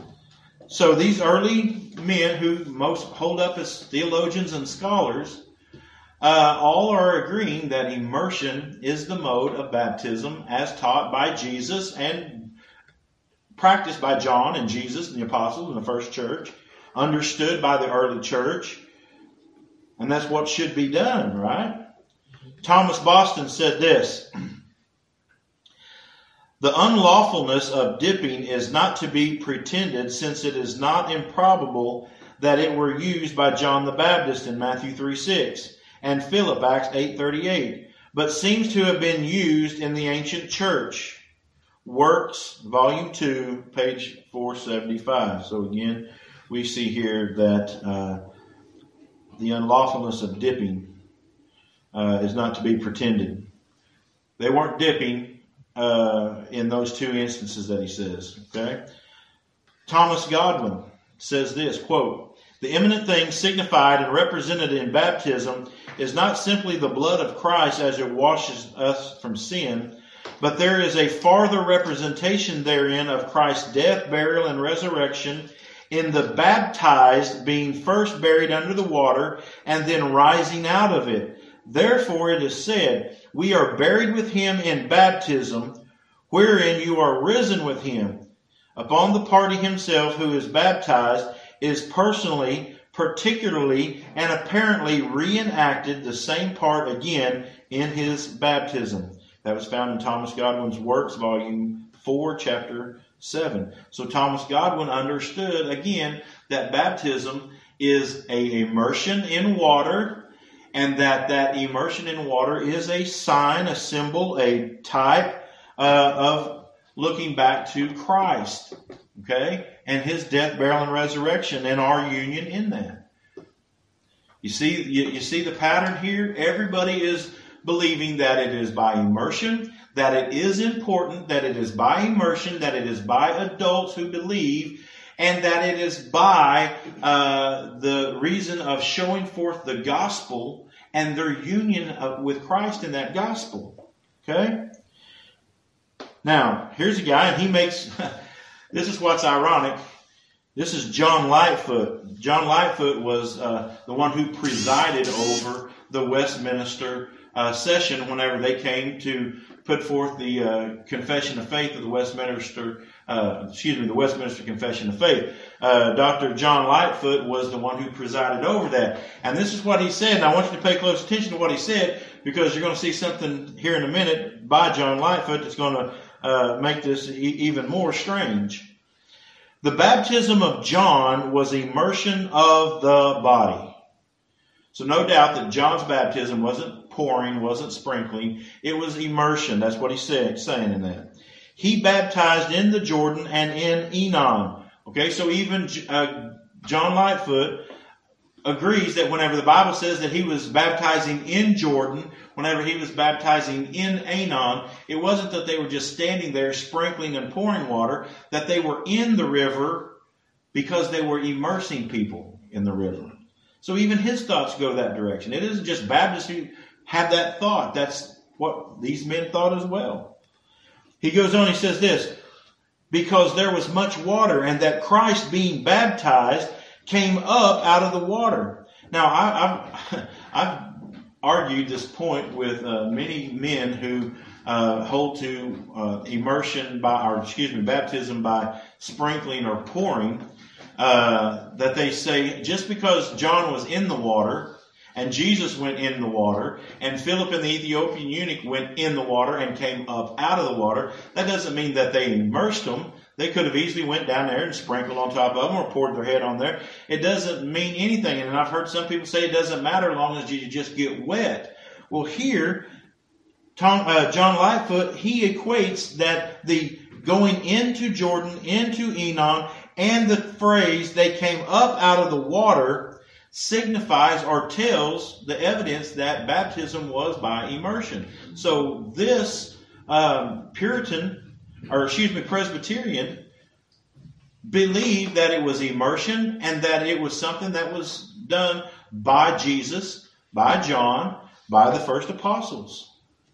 So these early men who most hold up as theologians and scholars, uh, all are agreeing that immersion is the mode of baptism as taught by Jesus and practiced by John and Jesus and the apostles in the first church, understood by the early church. And that's what should be done, right? Thomas Boston said this: "The unlawfulness of dipping is not to be pretended, since it is not improbable that it were used by John the Baptist in Matthew three six and Philip, Acts eight thirty-eight, but seems to have been used in the ancient church." Works, Volume two, page four seventy-five. So again, we see here that uh, the unlawfulness of dipping uh, is not to be pretended. They weren't dipping uh, in those two instances that he says. Okay. Thomas Godwin says this, quote, "The eminent thing signified and represented in baptism is not simply the blood of Christ as it washes us from sin, but there is a farther representation therein of Christ's death, burial, and resurrection, in the baptized being first buried under the water and then rising out of it. Therefore it is said, we are buried with him in baptism, wherein you are risen with him. Upon the party himself who is baptized is personally, particularly, and apparently reenacted the same part again in his baptism." That was found in Thomas Godwin's Works, Volume four, Chapter seven. So Thomas Godwin understood, again, that baptism is a immersion in water, and that that immersion in water is a sign, a symbol, a type uh, of looking back to Christ, okay, and his death, burial, and resurrection, and our union in that. You see, you, you see the pattern here? Everybody is believing that it is by immersion, that it is important, that it is by immersion, that it is by adults who believe, and that it is by uh, the reason of showing forth the gospel and their union of, with Christ in that gospel. Okay? Now, here's a guy, and he makes, this is what's ironic. This is John Lightfoot. John Lightfoot was uh, the one who presided over the Westminster uh, session whenever they came to put forth the uh, Confession of Faith of the Westminster, uh, excuse me, the Westminster Confession of Faith. Uh, Doctor John Lightfoot was the one who presided over that. And this is what he said, and I want you to pay close attention to what he said, because you're going to see something here in a minute by John Lightfoot that's going to uh, make this e- even more strange. The baptism of John was immersion of the body. So no doubt that John's baptism wasn't pouring, wasn't sprinkling. It was immersion. That's what he's saying, saying in that. He baptized in the Jordan and in Enon. Okay, so even uh, John Lightfoot agrees that whenever the Bible says that he was baptizing in Jordan, whenever he was baptizing in Enon, it wasn't that they were just standing there sprinkling and pouring water, that they were in the river because they were immersing people in the river. So even his thoughts go that direction. It isn't just Baptists who have that thought. That's what these men thought as well. He goes on, he says this, because there was much water, and that Christ being baptized came up out of the water. Now, I, I've, I've argued this point with uh, many men who uh, hold to uh, immersion by, or excuse me, baptism by sprinkling or pouring, uh, that they say just because John was in the water, and Jesus went in the water, and Philip and the Ethiopian eunuch went in the water and came up out of the water, that doesn't mean that they immersed them. They could have easily went down there and sprinkled on top of them or poured their head on there. It doesn't mean anything. And I've heard some people say it doesn't matter as long as you just get wet. Well, here, Tom, uh, John Lightfoot, he equates that the going into Jordan, into Enon, and the phrase they came up out of the water signifies or tells the evidence that baptism was by immersion. So this um, Puritan, or excuse me, Presbyterian, believed that it was immersion and that it was something that was done by Jesus, by John, by the first apostles.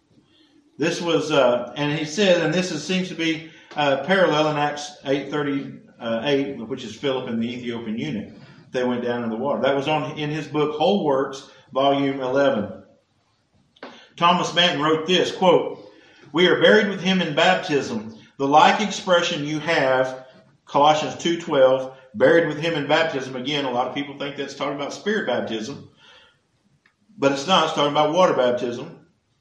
This was, uh, and he said, and this is, seems to be uh, parallel in Acts eight thirty-eight, which is Philip and the Ethiopian eunuch. They went down in the water. That was on in his book, Whole Works, volume eleven. Thomas Manton wrote this, quote, "We are buried with him in baptism. The like expression you have, Colossians two twelve, buried with him in baptism." Again, a lot of people think that's talking about spirit baptism, but it's not. It's talking about water baptism.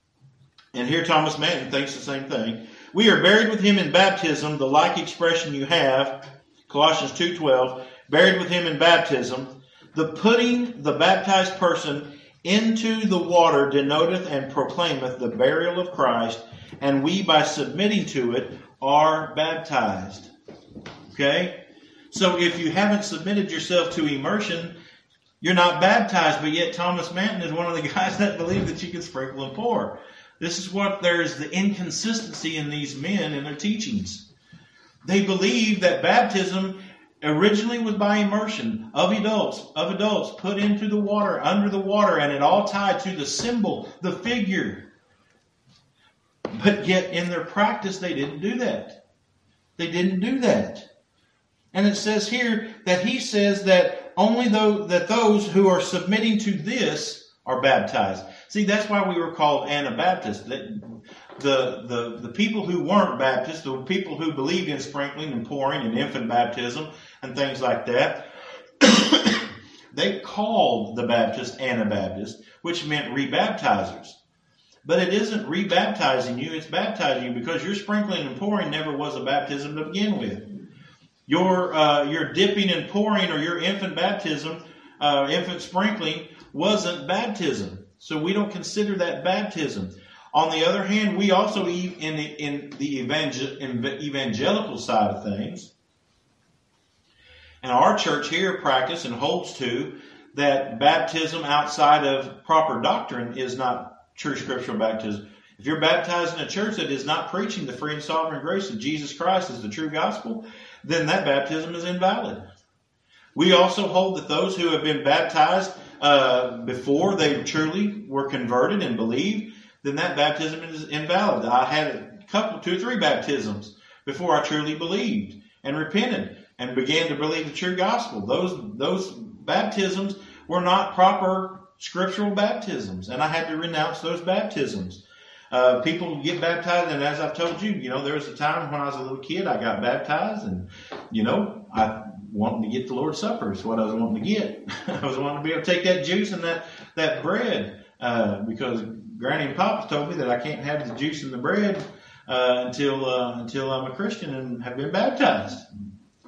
And here Thomas Manton thinks the same thing. "We are buried with him in baptism. The like expression you have, Colossians two twelve, buried with him in baptism. The putting the baptized person into the water denoteth and proclaimeth the burial of Christ, and we by submitting to it are baptized." Okay? So if you haven't submitted yourself to immersion, you're not baptized, but yet Thomas Manton is one of the guys that believe that you can sprinkle and pour. This is what there's the inconsistency in these men and their teachings. They believe that baptism originally was by immersion of adults, of adults put into the water, under the water, and it all tied to the symbol, the figure. But yet in their practice, they didn't do that. They didn't do that. And it says here that he says that only though that those who are submitting to this are baptized. See, that's why we were called Anabaptists. The, the, the, the people who weren't Baptists, the people who believed in sprinkling and pouring and infant baptism and things like that, they called the Baptists Anabaptists, which meant rebaptizers. But it isn't rebaptizing you, it's baptizing you, because your sprinkling and pouring never was a baptism to begin with. Your uh, your dipping and pouring or your infant baptism, uh, infant sprinkling, wasn't baptism. So we don't consider that baptism. On the other hand, we also, in the, in the evangel- evangelical side of things, and our church here practice and holds to that baptism outside of proper doctrine is not true scriptural baptism. If you're baptized in a church that is not preaching the free and sovereign grace of Jesus Christ as the true gospel, then that baptism is invalid. We also hold that those who have been baptized uh, before they truly were converted and believed, then that baptism is invalid. I had a couple, two or three baptisms before I truly believed and repented and began to believe the true gospel. Those, those baptisms were not proper scriptural baptisms, and I had to renounce those baptisms. Uh, people get baptized, and as I've told you, you know, there was a time when I was a little kid, I got baptized, and, you know, I wanted to get the Lord's Supper is what I was wanting to get. I was wanting to be able to take that juice and that, that bread, uh, because Granny and Pops told me that I can't have the juice and the bread uh, until uh, until I'm a Christian and have been baptized.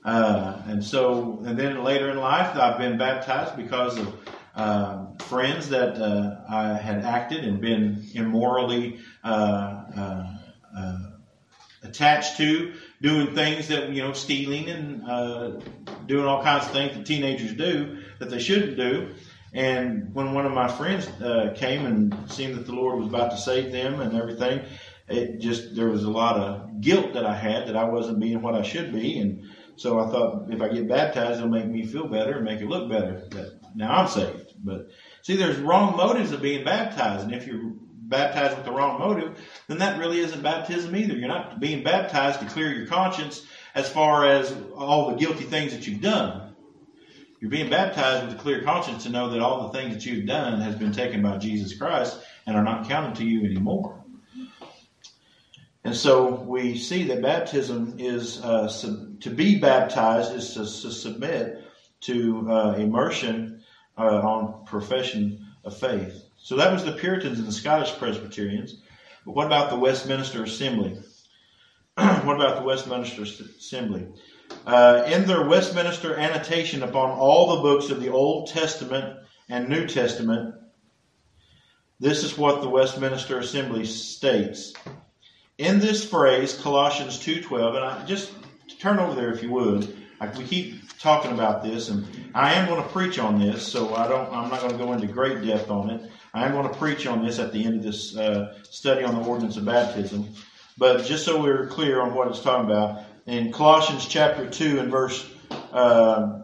Uh, and so, and then later in life, I've been baptized because of uh, friends that uh, I had acted and been immorally uh, uh, uh, attached to, doing things that, you know, stealing and uh, doing all kinds of things that teenagers do that they shouldn't do. And when one of my friends uh, came and seen that the Lord was about to save them and everything, it just, there was a lot of guilt that I had that I wasn't being what I should be. And so I thought, if I get baptized, it'll make me feel better and make it look better. That now I'm saved. But see, there's wrong motives of being baptized. And if you're baptized with the wrong motive, then that really isn't baptism either. You're not being baptized to clear your conscience as far as all the guilty things that you've done. You're being baptized with a clear conscience to know that all the things that you've done has been taken by Jesus Christ and are not counted to you anymore. And so we see that baptism is, uh, sub- to be baptized is to, to submit to uh, immersion uh, on profession of faith. So that was the Puritans and the Scottish Presbyterians. But what about the Westminster Assembly? What about the Westminster Assembly? Uh, in their Westminster annotation upon all the books of the Old Testament and New Testament, this is what the Westminster Assembly states. In this phrase, Colossians two twelve, and I just turn over there if you would. Like we keep talking about this, and I am going to preach on this, so I don't. I'm not going to go into great depth on it. I am going to preach on this at the end of this uh, study on the ordinance of baptism. But just so we're clear on what it's talking about, in Colossians chapter two and verse uh,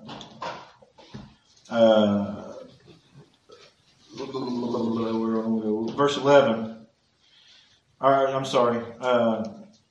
uh, verse eleven. All right, I'm sorry. Uh,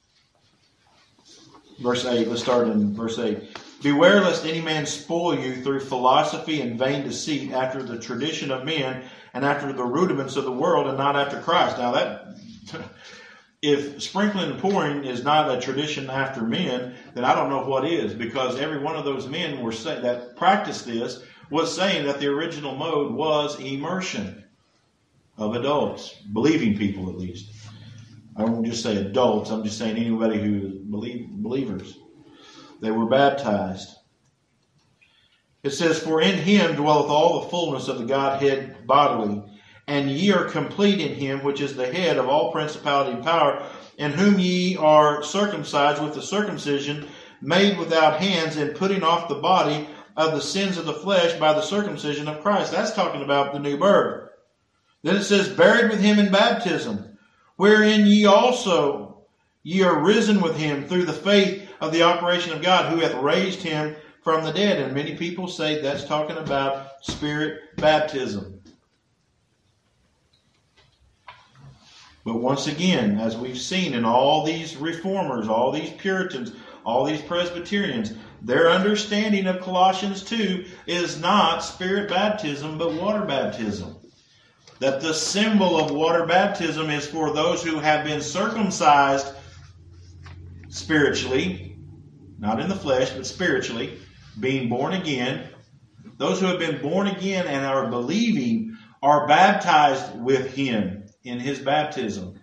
verse eight. Let's start in verse eight. Beware lest any man spoil you through philosophy and vain deceit, after the tradition of men and after the rudiments of the world, and not after Christ. Now that, if sprinkling and pouring is not a tradition after men, then I don't know what is, because every one of those men were say, that practiced this was saying that the original mode was immersion of adults, believing people at least. I won't just say adults, I'm just saying anybody who believe believers. They were baptized. It says, for in him dwelleth all the fullness of the Godhead bodily, and ye are complete in him, which is the head of all principality and power, in whom ye are circumcised with the circumcision made without hands, and putting off the body of the sins of the flesh by the circumcision of Christ. That's talking about the new birth. Then it says, buried with him in baptism, wherein ye also, ye are risen with him through the faith of the operation of God, who hath raised him from the dead. And many people say that's talking about spirit baptism. But once again, as we've seen in all these reformers, all these Puritans, all these Presbyterians, their understanding of Colossians two is not spirit baptism, but water baptism. That the symbol of water baptism is for those who have been circumcised spiritually, not in the flesh, but spiritually, being born again. Those who have been born again and are believing are baptized with him in his baptism.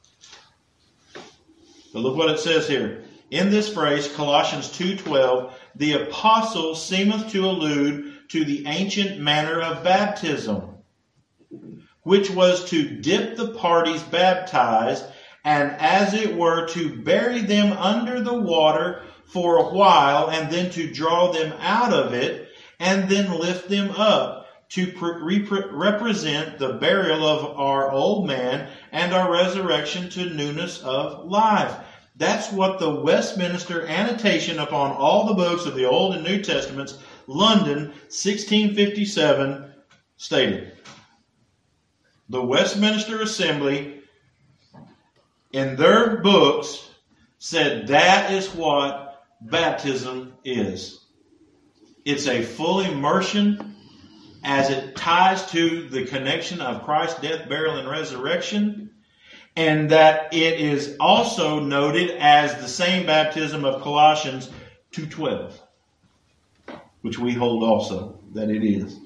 But look what it says here. In this phrase, Colossians two twelve, the apostle seemeth to allude to the ancient manner of baptism, which was to dip the parties baptized, and as it were to bury them under the water for a while, and then to draw them out of it, and then lift them up, to pre- repre- represent the burial of our old man and our resurrection to newness of life. That's what the Westminster Annotation upon all the books of the Old and New Testaments, London, sixteen fifty-seven, stated. The Westminster Assembly, in their books, said that is what baptism is. It's a full immersion as it ties to the connection of Christ's death, burial, and resurrection, and that it is also noted as the same baptism of Colossians two twelve, which we hold also that it is.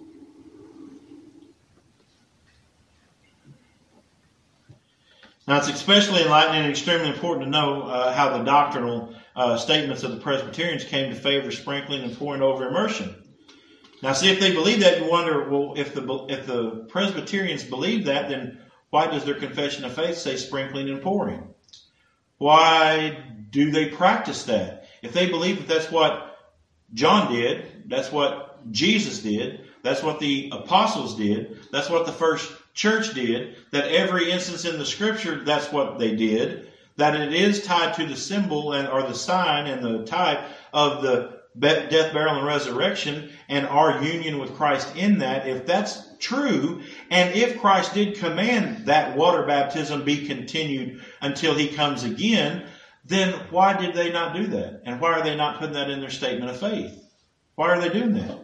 Now, it's especially enlightening and extremely important to know uh, how the doctrinal uh, statements of the Presbyterians came to favor sprinkling and pouring over immersion. Now, see, if they believe that, you wonder, well, if the if the Presbyterians believe that, then why does their confession of faith say sprinkling and pouring? Why do they practice that? If they believe that that's what John did, that's what Jesus did, that's what the apostles did, that's what the first church did, that every instance in the scripture, that's what they did, that it is tied to the symbol and or the sign and the type of the death, burial, and resurrection, and our union with Christ in that, if that's true, and if Christ did command that water baptism be continued until he comes again, then why did they not do that? And why are they not putting that in their statement of faith? Why are they doing that?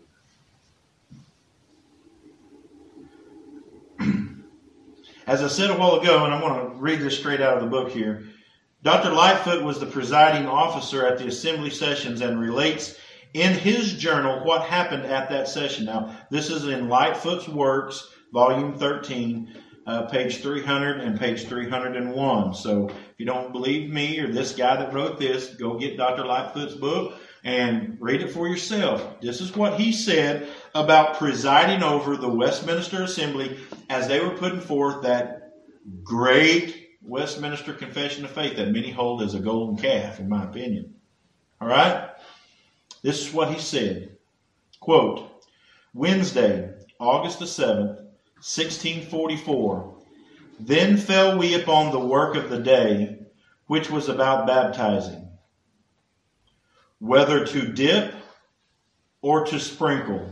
As I said a while ago, and I'm going to read this straight out of the book here, Doctor Lightfoot was the presiding officer at the assembly sessions and relates in his journal what happened at that session. Now, this is in Lightfoot's Works, volume thirteen, uh, page three hundred and page three hundred one. So if you don't believe me or this guy that wrote this, go get Doctor Lightfoot's book and read it for yourself. This is what he said about presiding over the Westminster Assembly as they were putting forth that great Westminster Confession of Faith that many hold as a golden calf, in my opinion. All right? This is what he said. Quote, Wednesday, August the seventh, sixteen forty-four, then fell we upon the work of the day, which was about baptizing, whether to dip or to sprinkle.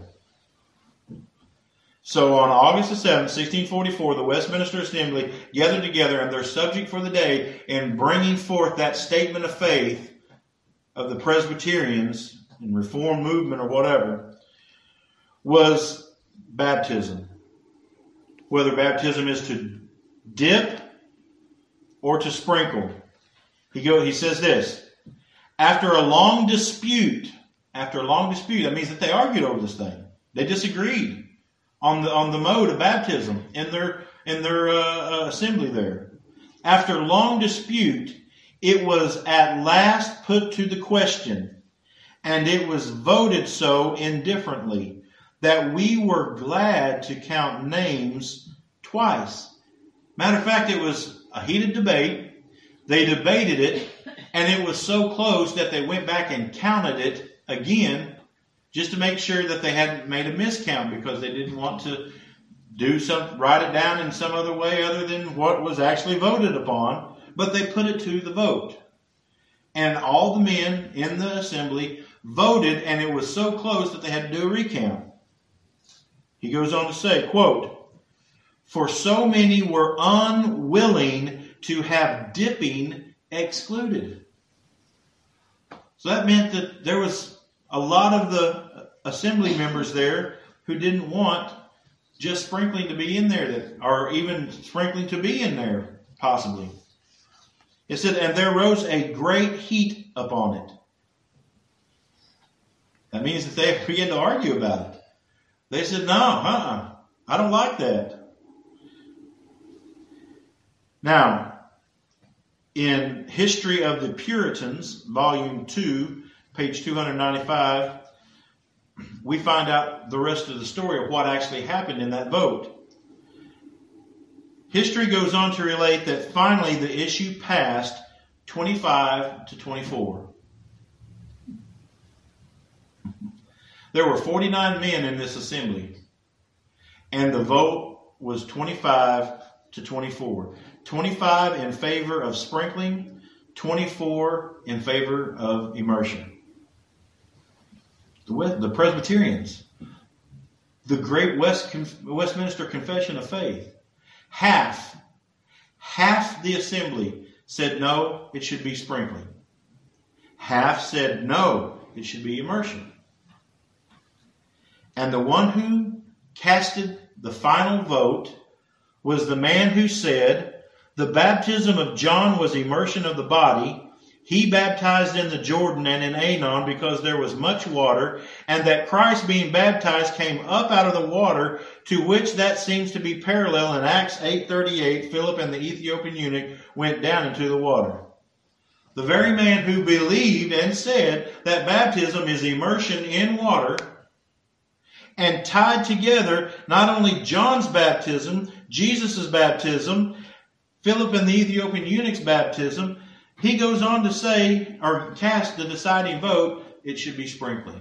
So on August the seventh, sixteen forty-four, the Westminster Assembly gathered together, and their subject for the day in bringing forth that statement of faith of the Presbyterians and Reform movement or whatever was baptism. Whether baptism is to dip or to sprinkle. He go. He says this, after a long dispute, after a long dispute, that means that they argued over this thing. They disagreed on the on the mode of baptism in their in their uh, assembly there. After long dispute, it was at last put to the question, and it was voted so indifferently that we were glad to count names twice. Matter of fact, it was a heated debate. They debated it, and it was so close that they went back and counted it again, just to make sure that they hadn't made a miscount, because they didn't want to do some, write it down in some other way other than what was actually voted upon. But they put it to the vote. And all the men in the assembly voted, and it was so close that they had to do a recount. He goes on to say, quote, for so many were unwilling to have dipping excluded. So that meant that there was a lot of the assembly members there who didn't want just sprinkling to be in there, that, or even sprinkling to be in there, possibly. It said, and there rose a great heat upon it. That means that they began to argue about it. They said, no, uh-uh, I don't like that. Now, in History of the Puritans, volume two, page two ninety-five, we find out the rest of the story of what actually happened in that vote. History goes on to relate that finally the issue passed twenty-five to twenty-four. There were forty-nine men in this assembly, and the vote was twenty-five to twenty-four. twenty-five in favor of sprinkling, twenty-four in favor of immersion. The, the Presbyterians, the great West, Westminster Confession of Faith, half, half the assembly said no, it should be sprinkling. Half said no, it should be immersion. And the one who casted the final vote was the man who said, the baptism of John was immersion of the body. He baptized in the Jordan and in Aenon because there was much water, and that Christ being baptized came up out of the water, to which that seems to be parallel in Acts eight thirty-eight. Philip and the Ethiopian eunuch went down into the water. The very man who believed and said that baptism is immersion in water, and tied together not only John's baptism, Jesus' baptism, Philip and the Ethiopian eunuch's baptism, he goes on to say, or cast the deciding vote, it should be sprinkling.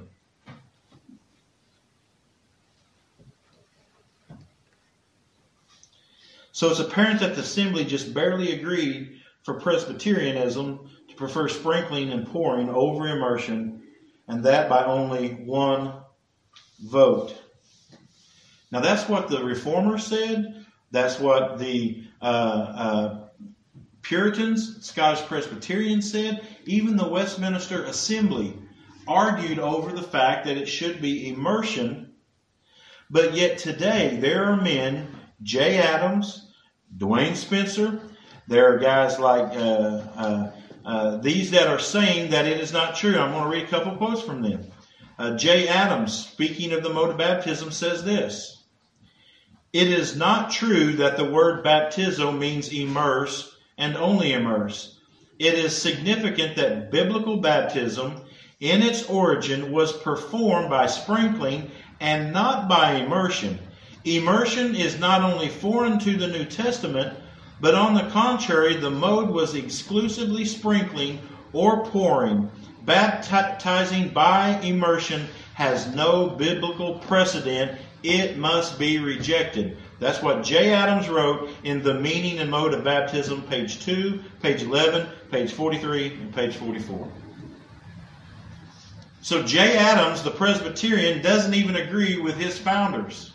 So it's apparent that the assembly just barely agreed for Presbyterianism to prefer sprinkling and pouring over immersion, and that by only one vote. Now that's what the Reformers said. That's what the uh, uh, Puritans, Scottish Presbyterians said. Even the Westminster Assembly argued over the fact that it should be immersion. But yet today there are men, Jay Adams, Dwayne Spencer, there are guys like uh, uh, uh, these that are saying that it is not true. I'm going to read a couple quotes from them. Uh, Jay Adams, speaking of the mode of baptism, says this: "It is not true that the word baptizo means immerse and only immerse. It is significant that biblical baptism in its origin was performed by sprinkling and not by immersion. Immersion is not only foreign to the New Testament, but on the contrary, the mode was exclusively sprinkling or pouring. Baptizing by immersion has no biblical precedent. It must be rejected." That's what Jay Adams wrote in The Meaning and Mode of Baptism, page two, page eleven, page forty-three, and page forty-four. So Jay Adams, the Presbyterian, doesn't even agree with his founders.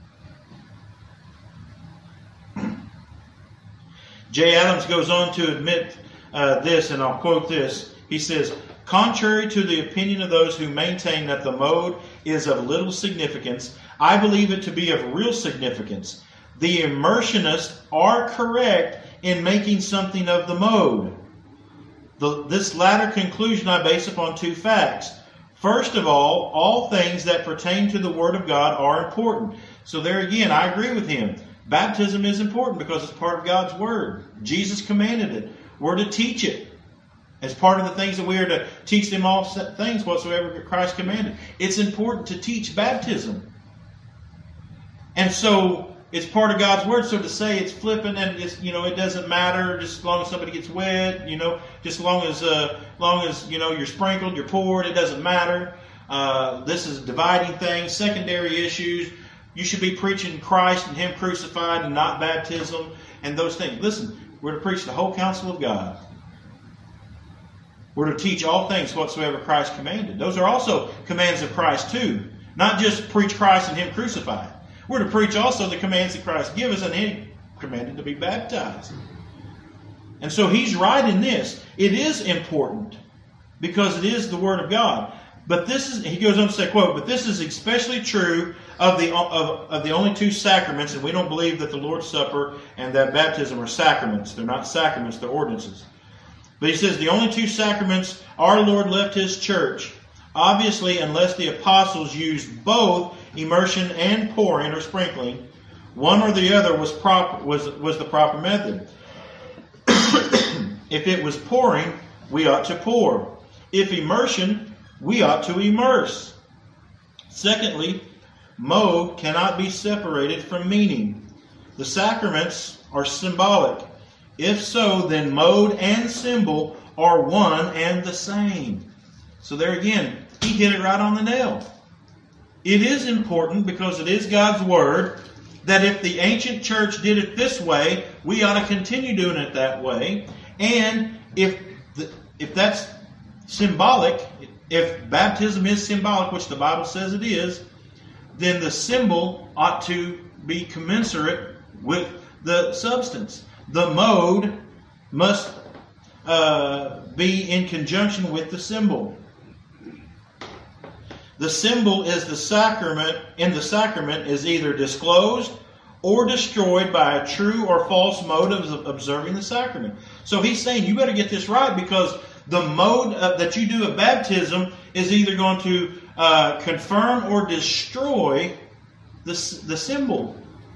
Jay Adams goes on to admit uh, this, and I'll quote this. He says, "Contrary to the opinion of those who maintain that the mode is of little significance, I believe it to be of real significance. The immersionists are correct in making something of the mode. The, this latter conclusion I base upon two facts. First of all, all things that pertain to the Word of God are important." So there again, I agree with him. Baptism is important because it's part of God's Word. Jesus commanded it. We're to teach it. As part of the things that we are to teach them all things whatsoever Christ commanded. It's important to teach baptism. And so it's part of God's Word. So to say it's flippant and it's, you know, it doesn't matter just as long as somebody gets wet, you know, just as long as, uh, long as, you know, you're sprinkled, you're poured, it doesn't matter. Uh, this is dividing things, secondary issues. You should be preaching Christ and Him crucified and not baptism and those things. Listen, we're to preach the whole counsel of God. We're to teach all things whatsoever Christ commanded. Those are also commands of Christ too. Not just preach Christ and Him crucified. We're to preach also the commands that Christ gives us, and He commanded to be baptized. And so he's right in this. It is important because it is the Word of God. But this is, he goes on to say, quote, "But this is especially true of the of, of the only two sacraments," and we don't believe that the Lord's Supper and that baptism are sacraments. They're not sacraments, they're ordinances. But he says the only two sacraments our Lord left His church. Obviously, unless the apostles used both immersion and pouring or sprinkling, one or the other was prop, was was the proper method. If it was pouring, we ought to pour. If immersion, we ought to immerse. Secondly, mode cannot be separated from meaning. The sacraments are symbolic. If so, then mode and symbol are one and the same. So there again, he hit it right on the nail. It is important because it is God's Word that if the ancient church did it this way, we ought to continue doing it that way. And if the, if that's symbolic, if baptism is symbolic, which the Bible says it is, then the symbol ought to be commensurate with the substance. The mode must uh, be in conjunction with the symbol. The symbol is the sacrament, in the sacrament is either disclosed or destroyed by a true or false mode of observing the sacrament. So he's saying you better get this right because The mode of, that you do of baptism is either going to uh, confirm or destroy the, the symbol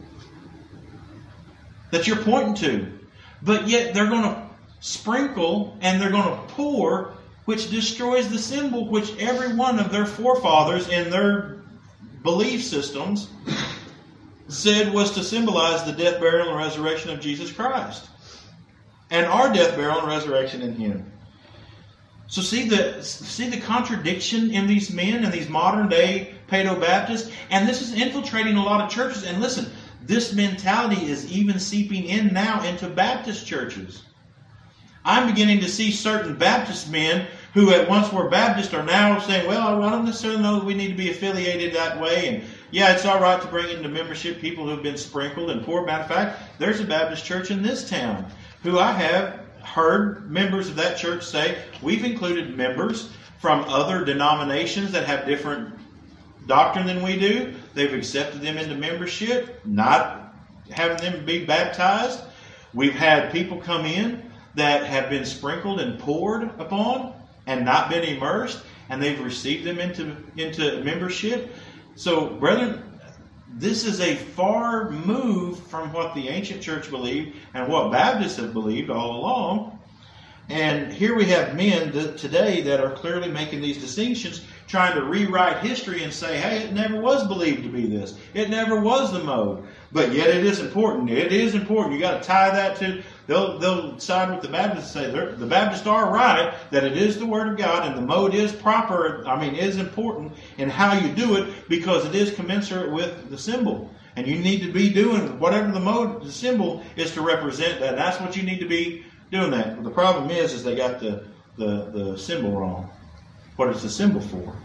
that you're pointing to. But yet they're going to sprinkle and they're going to pour, which destroys the symbol which every one of their forefathers in their belief systems said was to symbolize the death, burial, and resurrection of Jesus Christ. And our death, burial, and resurrection in Him. So see the see the contradiction in these men and these modern day Paedo-Baptists? And this is infiltrating a lot of churches. And listen, this mentality is even seeping in now into Baptist churches. I'm beginning to see certain Baptist men who at once were Baptist are now saying, well, I don't necessarily know that we need to be affiliated that way. And yeah, it's all right to bring into membership people who have been sprinkled and poured. Matter of fact, there's a Baptist church in this town who I have heard members of that church say, we've included members from other denominations that have different doctrine than we do. They've accepted them into membership, not having them be baptized. We've had people come in that have been sprinkled and poured upon and not been immersed, and they've received them into, into membership. So, brethren, this is a far move from what the ancient church believed and what Baptists have believed all along. And here we have men that today that are clearly making these distinctions, trying to rewrite history and say, hey, it never was believed to be this. It never was the mode. But yet it is important. It is important. You got to tie that to, they'll, they'll side with the Baptists and say, the Baptists are right, that it is the Word of God and the mode is proper, I mean, is important in how you do it because it is commensurate with the symbol. And you need to be doing whatever the mode, the symbol is to represent that. That's what you need to be doing that. But the problem is, is they got the, the, the symbol wrong. What is the symbol for?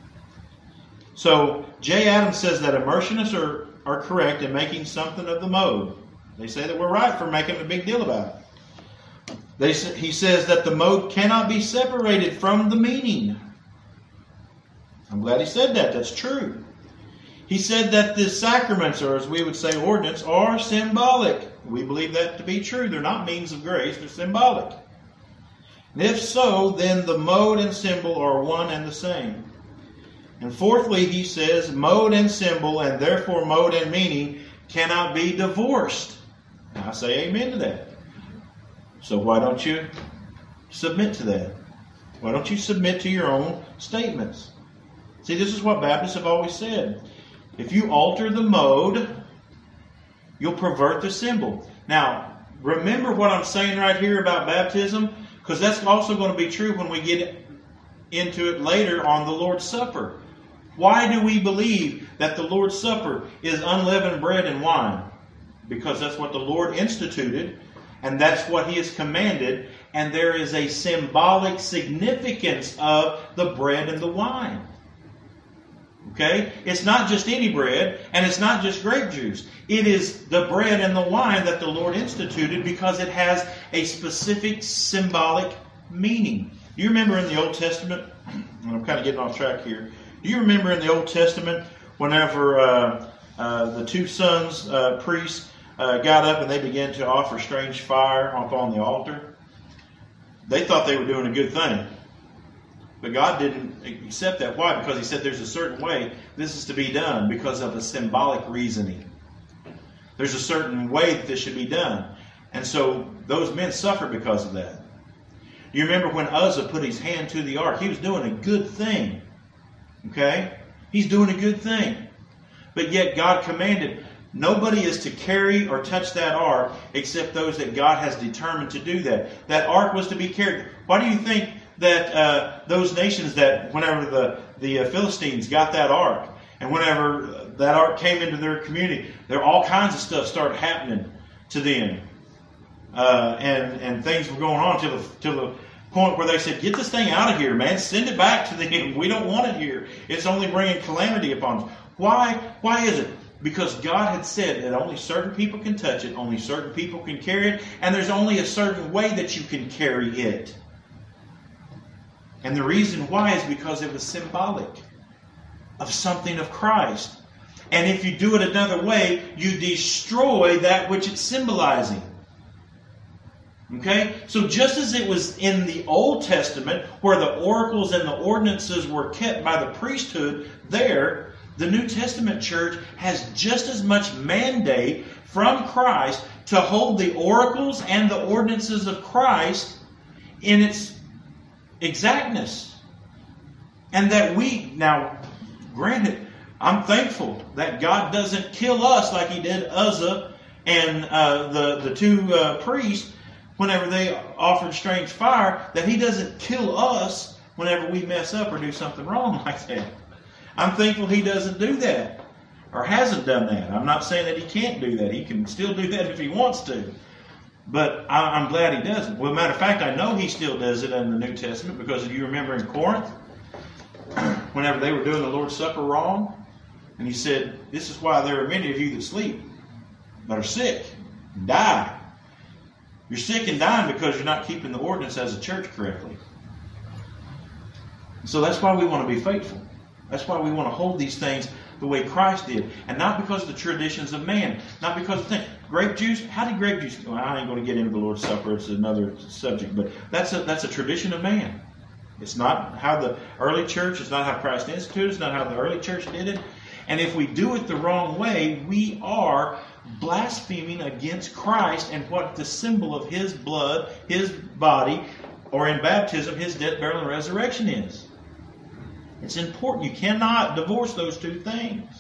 So, Jay Adams says that immersionists are, are correct in making something of the mode. They say that we're right for making a big deal about it. They, he says that the mode cannot be separated from the meaning. I'm glad he said that. That's true. He said that the sacraments, or as we would say ordinance, are symbolic. We believe that to be true. They're not means of grace. They're symbolic. And if so, then the mode and symbol are one and the same. And fourthly, he says, mode and symbol, and therefore mode and meaning, cannot be divorced. And I say amen to that. So why don't you submit to that? Why don't you submit to your own statements? See, this is what Baptists have always said. If you alter the mode, you'll pervert the symbol. Now, remember what I'm saying right here about baptism, because that's also going to be true when we get into it later on the Lord's Supper. Why do we believe that the Lord's Supper is unleavened bread and wine? Because that's what the Lord instituted, and that's what He has commanded, and there is a symbolic significance of the bread and the wine. Okay? It's not just any bread, and it's not just grape juice. It is the bread and the wine that the Lord instituted because it has a specific symbolic meaning. Do you remember in the Old Testament, and I'm kind of getting off track here, do you remember in the Old Testament whenever uh, uh, the two sons, uh, priests, uh, got up and they began to offer strange fire upon the altar? They thought they were doing a good thing. But God didn't accept that. Why? Because He said there's a certain way this is to be done because of a symbolic reasoning. There's a certain way that this should be done. And so those men suffered because of that. You remember when Uzzah put his hand to the ark, he was doing a good thing. Okay? He's doing a good thing. But yet God commanded, nobody is to carry or touch that ark except those that God has determined to do that. That ark was to be carried. Why do you think that uh, those nations that whenever the, the uh, Philistines got that ark, and whenever that ark came into their community, there all kinds of stuff started happening to them. Uh, and, and things were going on to the, to the point where they said, get this thing out of here, man. Send it back to them. We don't want it here. It's only bringing calamity upon us. Why? Why is it? Because God had said that only certain people can touch it, only certain people can carry it, and there's only a certain way that you can carry it. And the reason why is because it was symbolic of something of Christ. And if you do it another way, you destroy that which it's symbolizing. Okay? So just as it was in the Old Testament, where the oracles and the ordinances were kept by the priesthood there, the New Testament church has just as much mandate from Christ to hold the oracles and the ordinances of Christ in its exactness. And that we, now, granted, I'm thankful that God doesn't kill us like He did Uzzah and uh, the, the two uh, priests whenever they offered strange fire, that He doesn't kill us whenever we mess up or do something wrong like that. I'm thankful He doesn't do that, or hasn't done that. I'm not saying that He can't do that. He can still do that if He wants to. But I, I'm glad He doesn't. Well, matter of fact, I know He still does it in the New Testament, because if you remember in Corinth, whenever they were doing the Lord's Supper wrong, and He said, this is why there are many of you that sleep, that are sick, and die. You're sick and dying because you're not keeping the ordinance as a church correctly. So that's why we want to be faithful. That's why we want to hold these things the way Christ did. And not because of the traditions of man. Not because of things. Grape juice? How did grape juice... Well, I ain't going to get into the Lord's Supper. It's another subject. But that's a, that's a tradition of man. It's not how the early church... It's not how Christ instituted. It's not how the early church did it. And if we do it the wrong way, we are blaspheming against Christ and what the symbol of His blood, His body, or in baptism, His death, burial, and resurrection is. It's important. You cannot divorce those two things.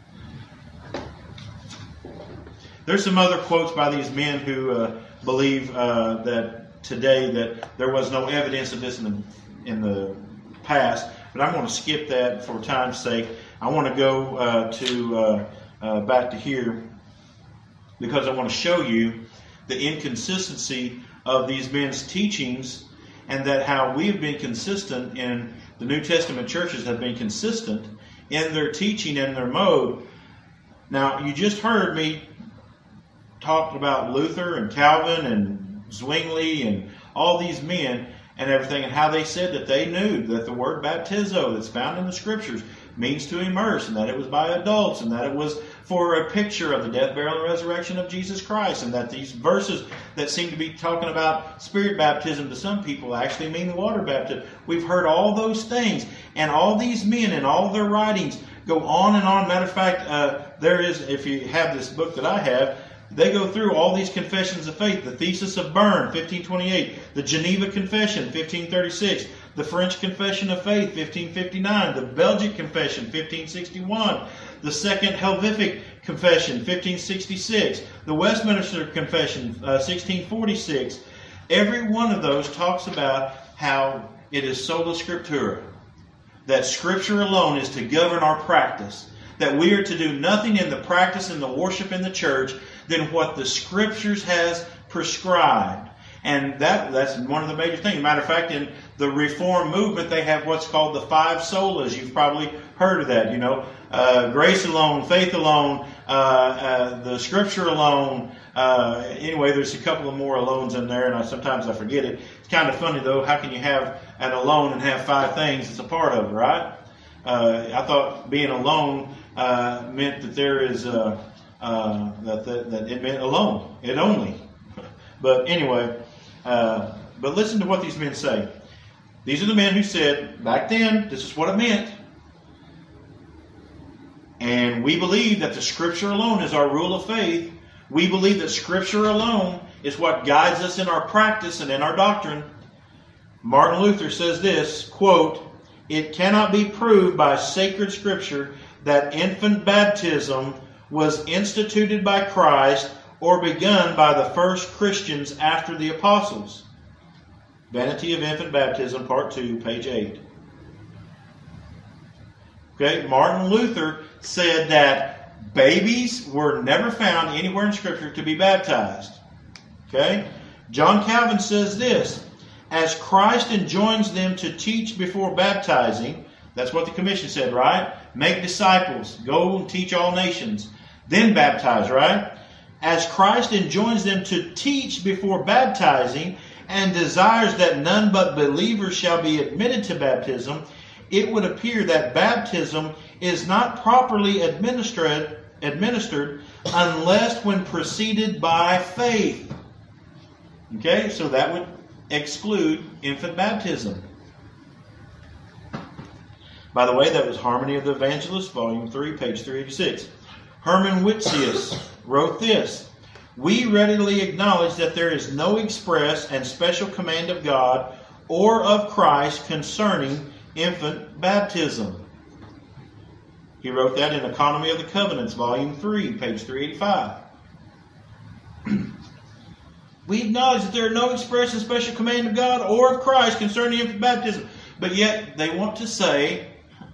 There's some other quotes by these men who uh, believe uh, that today that there was no evidence of this in the, in the past, but I'm going to skip that for time's sake. I want to go uh, to uh, uh, back to here because I want to show you the inconsistency of these men's teachings, and that how we have been consistent in the New Testament churches have been consistent in their teaching and their mode. Now, you just heard me talk about Luther and Calvin and Zwingli and all these men and everything, and how they said that they knew that the word baptizo that's found in the Scriptures means to immerse, and that it was by adults, and that it was for a picture of the death, burial, and resurrection of Jesus Christ, and that these verses that seem to be talking about spirit baptism to some people actually mean the water baptism. We've heard all those things, and all these men in all their writings go on and on. Matter of fact, uh, there is, if you have this book that I have, they go through all these confessions of faith. The Thesis of Bern, fifteen twenty-eight. The Geneva Confession, fifteen thirty-six. The French Confession of Faith, fifteen fifty-nine. The Belgic Confession, fifteen sixty-one. The Second Helvetic Confession, fifteen sixty-six. The Westminster Confession, uh, sixteen forty-six. Every one of those talks about how it is sola scriptura. That Scripture alone is to govern our practice. That we are to do nothing in the practice and the worship in the church than what the Scriptures has prescribed. And that that's one of the major things. Matter of fact, in the Reform movement, they have what's called the five solas. You've probably heard of that. You know, uh, grace alone, faith alone, uh, uh, the Scripture alone. Uh, anyway, there's a couple of more alones in there, and I, sometimes I forget it. It's kind of funny, though. How can you have an alone and have five things it's a part of, right? Uh, I thought being alone uh, meant that there is uh, uh, that, that that it meant alone, it only. But anyway, uh, but listen to what these men say. These are the men who said back then this is what it meant, and we believe that the Scripture alone is our rule of faith. We believe that Scripture alone is what guides us in our practice and in our doctrine. Martin Luther says this, quote, "It cannot be proved by sacred Scripture that infant baptism was instituted by Christ or begun by the first Christians after the apostles." Vanity of Infant Baptism, Part two, page eight. Okay, Martin Luther said that babies were never found anywhere in Scripture to be baptized. Okay, John Calvin says this, "As Christ enjoins them to teach before baptizing," that's what the commission said, right? Make disciples, go and teach all nations, then baptize, right? As Christ enjoins them to teach before baptizing and desires that none but believers shall be admitted to baptism, it would appear that baptism is not properly administered, administered unless when preceded by faith. Okay, so that would exclude infant baptism. By the way, that was Harmony of the Evangelist, Volume three, page three eighty-six. Herman Whitsius wrote this: "We readily acknowledge that there is no express and special command of God or of Christ concerning infant baptism." He wrote that in Economy of the Covenants, Volume three, page three eighty-five. We acknowledge that there are no express and special command of God or of Christ concerning infant baptism. But yet they want to say,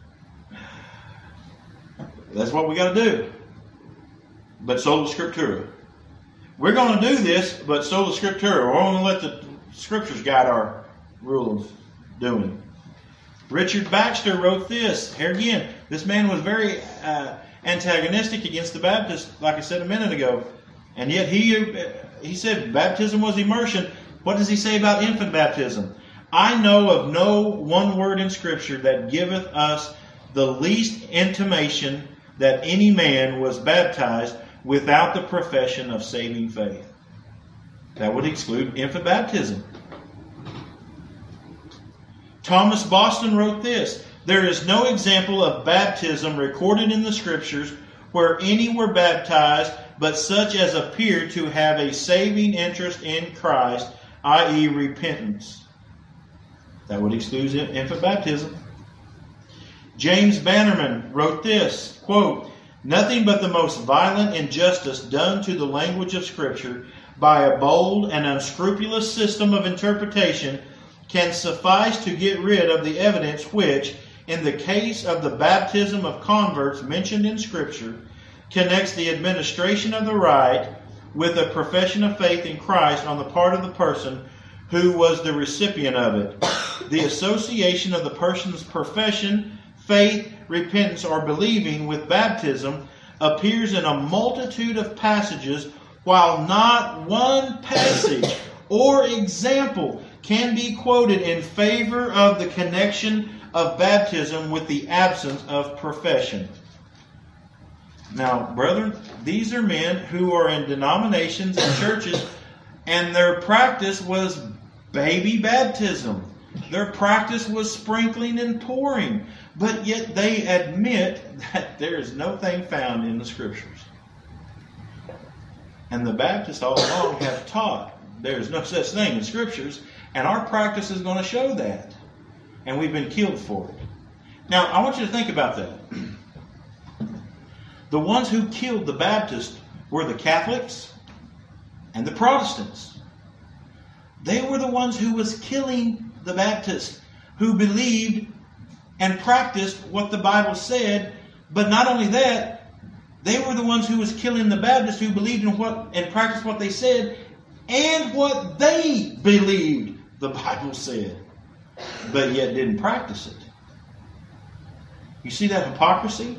that's what we got to do. But sola scriptura. We're going to do this, but sola scriptura. We're going to let the scriptures guide our rule of doing. Richard Baxter wrote this. Here again, this man was very uh, antagonistic against the Baptists, like I said a minute ago. And yet he, he said baptism was immersion. What does he say about infant baptism? "I know of no one word in Scripture that giveth us the least intimation that any man was baptized without the profession of saving faith." That would exclude infant baptism. Thomas Boston wrote this: "There is no example of baptism recorded in the Scriptures where any were baptized, but such as appear to have a saving interest in Christ, that is repentance." That would exclude infant baptism. James Bannerman wrote this, quote, "Nothing but the most violent injustice done to the language of Scripture by a bold and unscrupulous system of interpretation can suffice to get rid of the evidence which, in the case of the baptism of converts mentioned in Scripture, connects the administration of the rite with a profession of faith in Christ on the part of the person who was the recipient of it. The association of the person's profession, faith, repentance, or believing with baptism appears in a multitude of passages, while not one passage or example can be quoted in favor of the connection of baptism with the absence of profession." Now, brethren, these are men who are in denominations and churches, and their practice was baby baptism. Their practice was sprinkling and pouring. But yet they admit that there is no thing found in the Scriptures. And the Baptists all along have taught there is no such thing in Scriptures, and our practice is going to show that. And we've been killed for it. Now, I want you to think about that. The ones who killed the Baptists were the Catholics and the Protestants. They were the ones who was killing the Baptists, who believed and practiced what the Bible said. But not only that, they were the ones who was killing the Baptists, who believed in what and practiced what they said and what they believed the Bible said, but yet didn't practice it. You see that hypocrisy?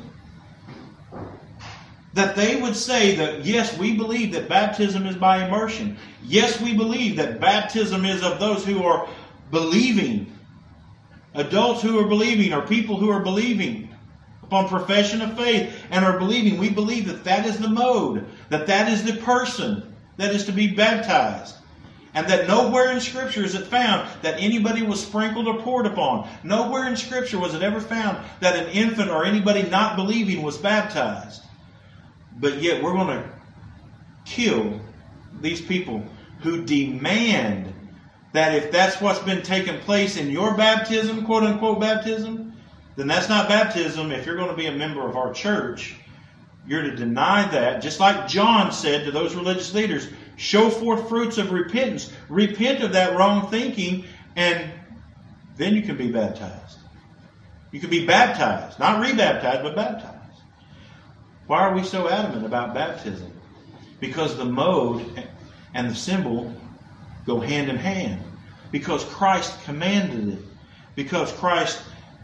That they would say that, yes, we believe that baptism is by immersion. Yes, we believe that baptism is of those who are believing. Adults who are believing, or people who are believing upon profession of faith and are believing. We believe that that is the mode, that that is the person that is to be baptized. And that nowhere in Scripture is it found that anybody was sprinkled or poured upon. Nowhere in Scripture was it ever found that an infant or anybody not believing was baptized. But yet we're going to kill these people who demand that if that's what's been taking place in your baptism, quote unquote baptism, then that's not baptism. If you're going to be a member of our church, you're to deny that. Just like John said to those religious leaders, show forth fruits of repentance. Repent of that wrong thinking, and then you can be baptized. You can be baptized. Not rebaptized, but baptized. Why are we so adamant about baptism? Because the mode and the symbol go hand in hand. Because Christ commanded it. Because Christ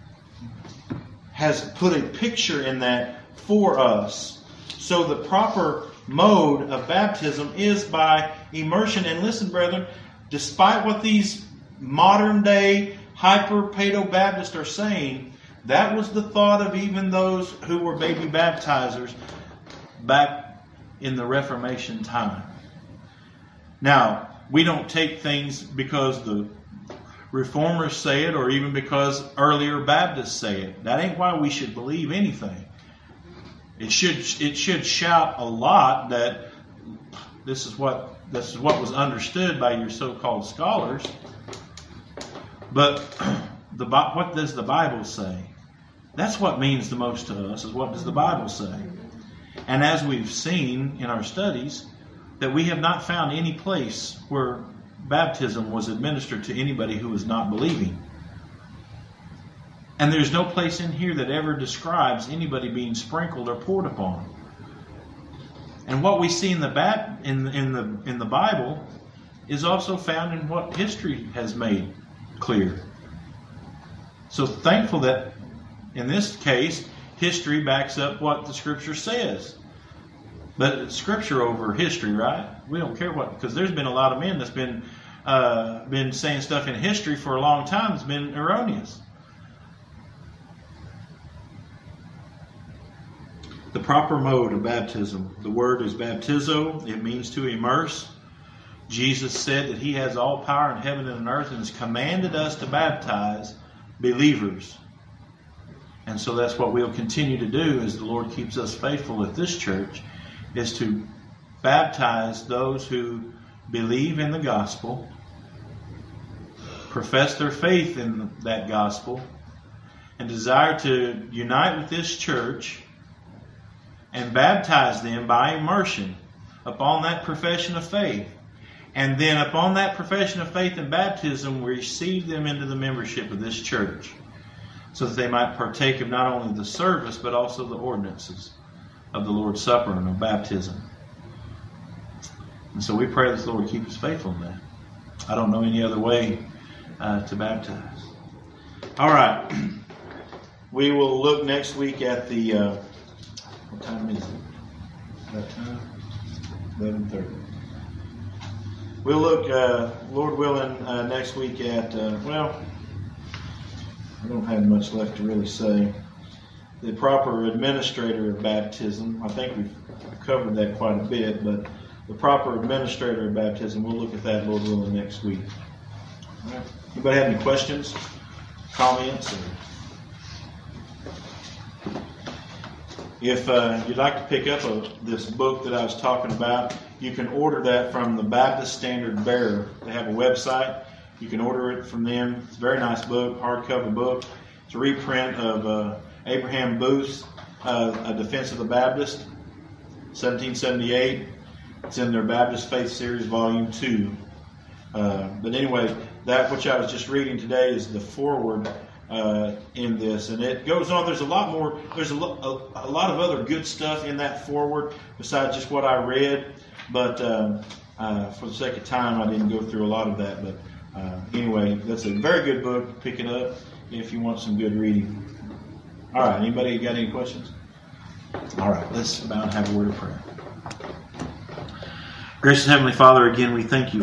has put a picture in that for us. So the proper mode of baptism is by immersion. And listen, brethren, despite what these modern day hyper-paedo-Baptists are saying, that was the thought of even those who were baby baptizers back in the Reformation time. Now, we don't take things because the Reformers say it or even because earlier Baptists say it. That ain't why we should believe anything. It should it should shout a lot that this is what this is what was understood by your so-called scholars. But the what does the Bible say? That's what means the most to us, is what does the Bible say? And as we've seen in our studies, that we have not found any place where baptism was administered to anybody who was not believing. And there's no place in here that ever describes anybody being sprinkled or poured upon. And what we see in the bat, in, in the in the Bible is also found in what history has made clear. So thankful that in this case, history backs up what the Scripture says. But it's Scripture over history, right? We don't care what, because there's been a lot of men that's been uh, been saying stuff in history for a long time that's been erroneous. The proper mode of baptism. The word is baptizo. It means to immerse. Jesus said that He has all power in heaven and on earth and has commanded us to baptize believers. And so that's what we'll continue to do as the Lord keeps us faithful at this church, is to baptize those who believe in the gospel, profess their faith in that gospel, and desire to unite with this church and baptize them by immersion upon that profession of faith. And then upon that profession of faith and baptism, we receive them into the membership of this church, so that they might partake of not only the service, but also the ordinances of the Lord's Supper and of baptism. And so we pray that the Lord keep us faithful in that. I don't know any other way uh, to baptize. All right. We will look next week at the... Uh, what time is it? That time? eleven thirty. We'll look, uh, Lord willing, uh, next week at... Uh, well... I don't have much left to really say. The proper administrator of baptism, I think we've covered that quite a bit, but the proper administrator of baptism, we'll look at that, Lord willing, next week. All right. Anybody have any questions, comments? Or if uh, you'd like to pick up a, this book that I was talking about, you can order that from the Baptist Standard Bearer. They have a website. You can order it from them. It's a very nice book, hardcover book. It's a reprint of uh, Abraham Booth's uh, A Defense of the Baptist, seventeen seventy-eight. It's in their Baptist Faith Series, Volume two. Uh, but anyway, that which I was just reading today is the foreword uh, in this. And it goes on. There's a lot more. There's a, lo- a, a lot of other good stuff in that foreword besides just what I read. But uh, uh, for the sake of time, I didn't go through a lot of that. But Uh, anyway, that's a very good book. Pick it up if you want some good reading. All right, anybody got any questions? All right, let's bow and have a word of prayer. Gracious Heavenly Father, again, we thank you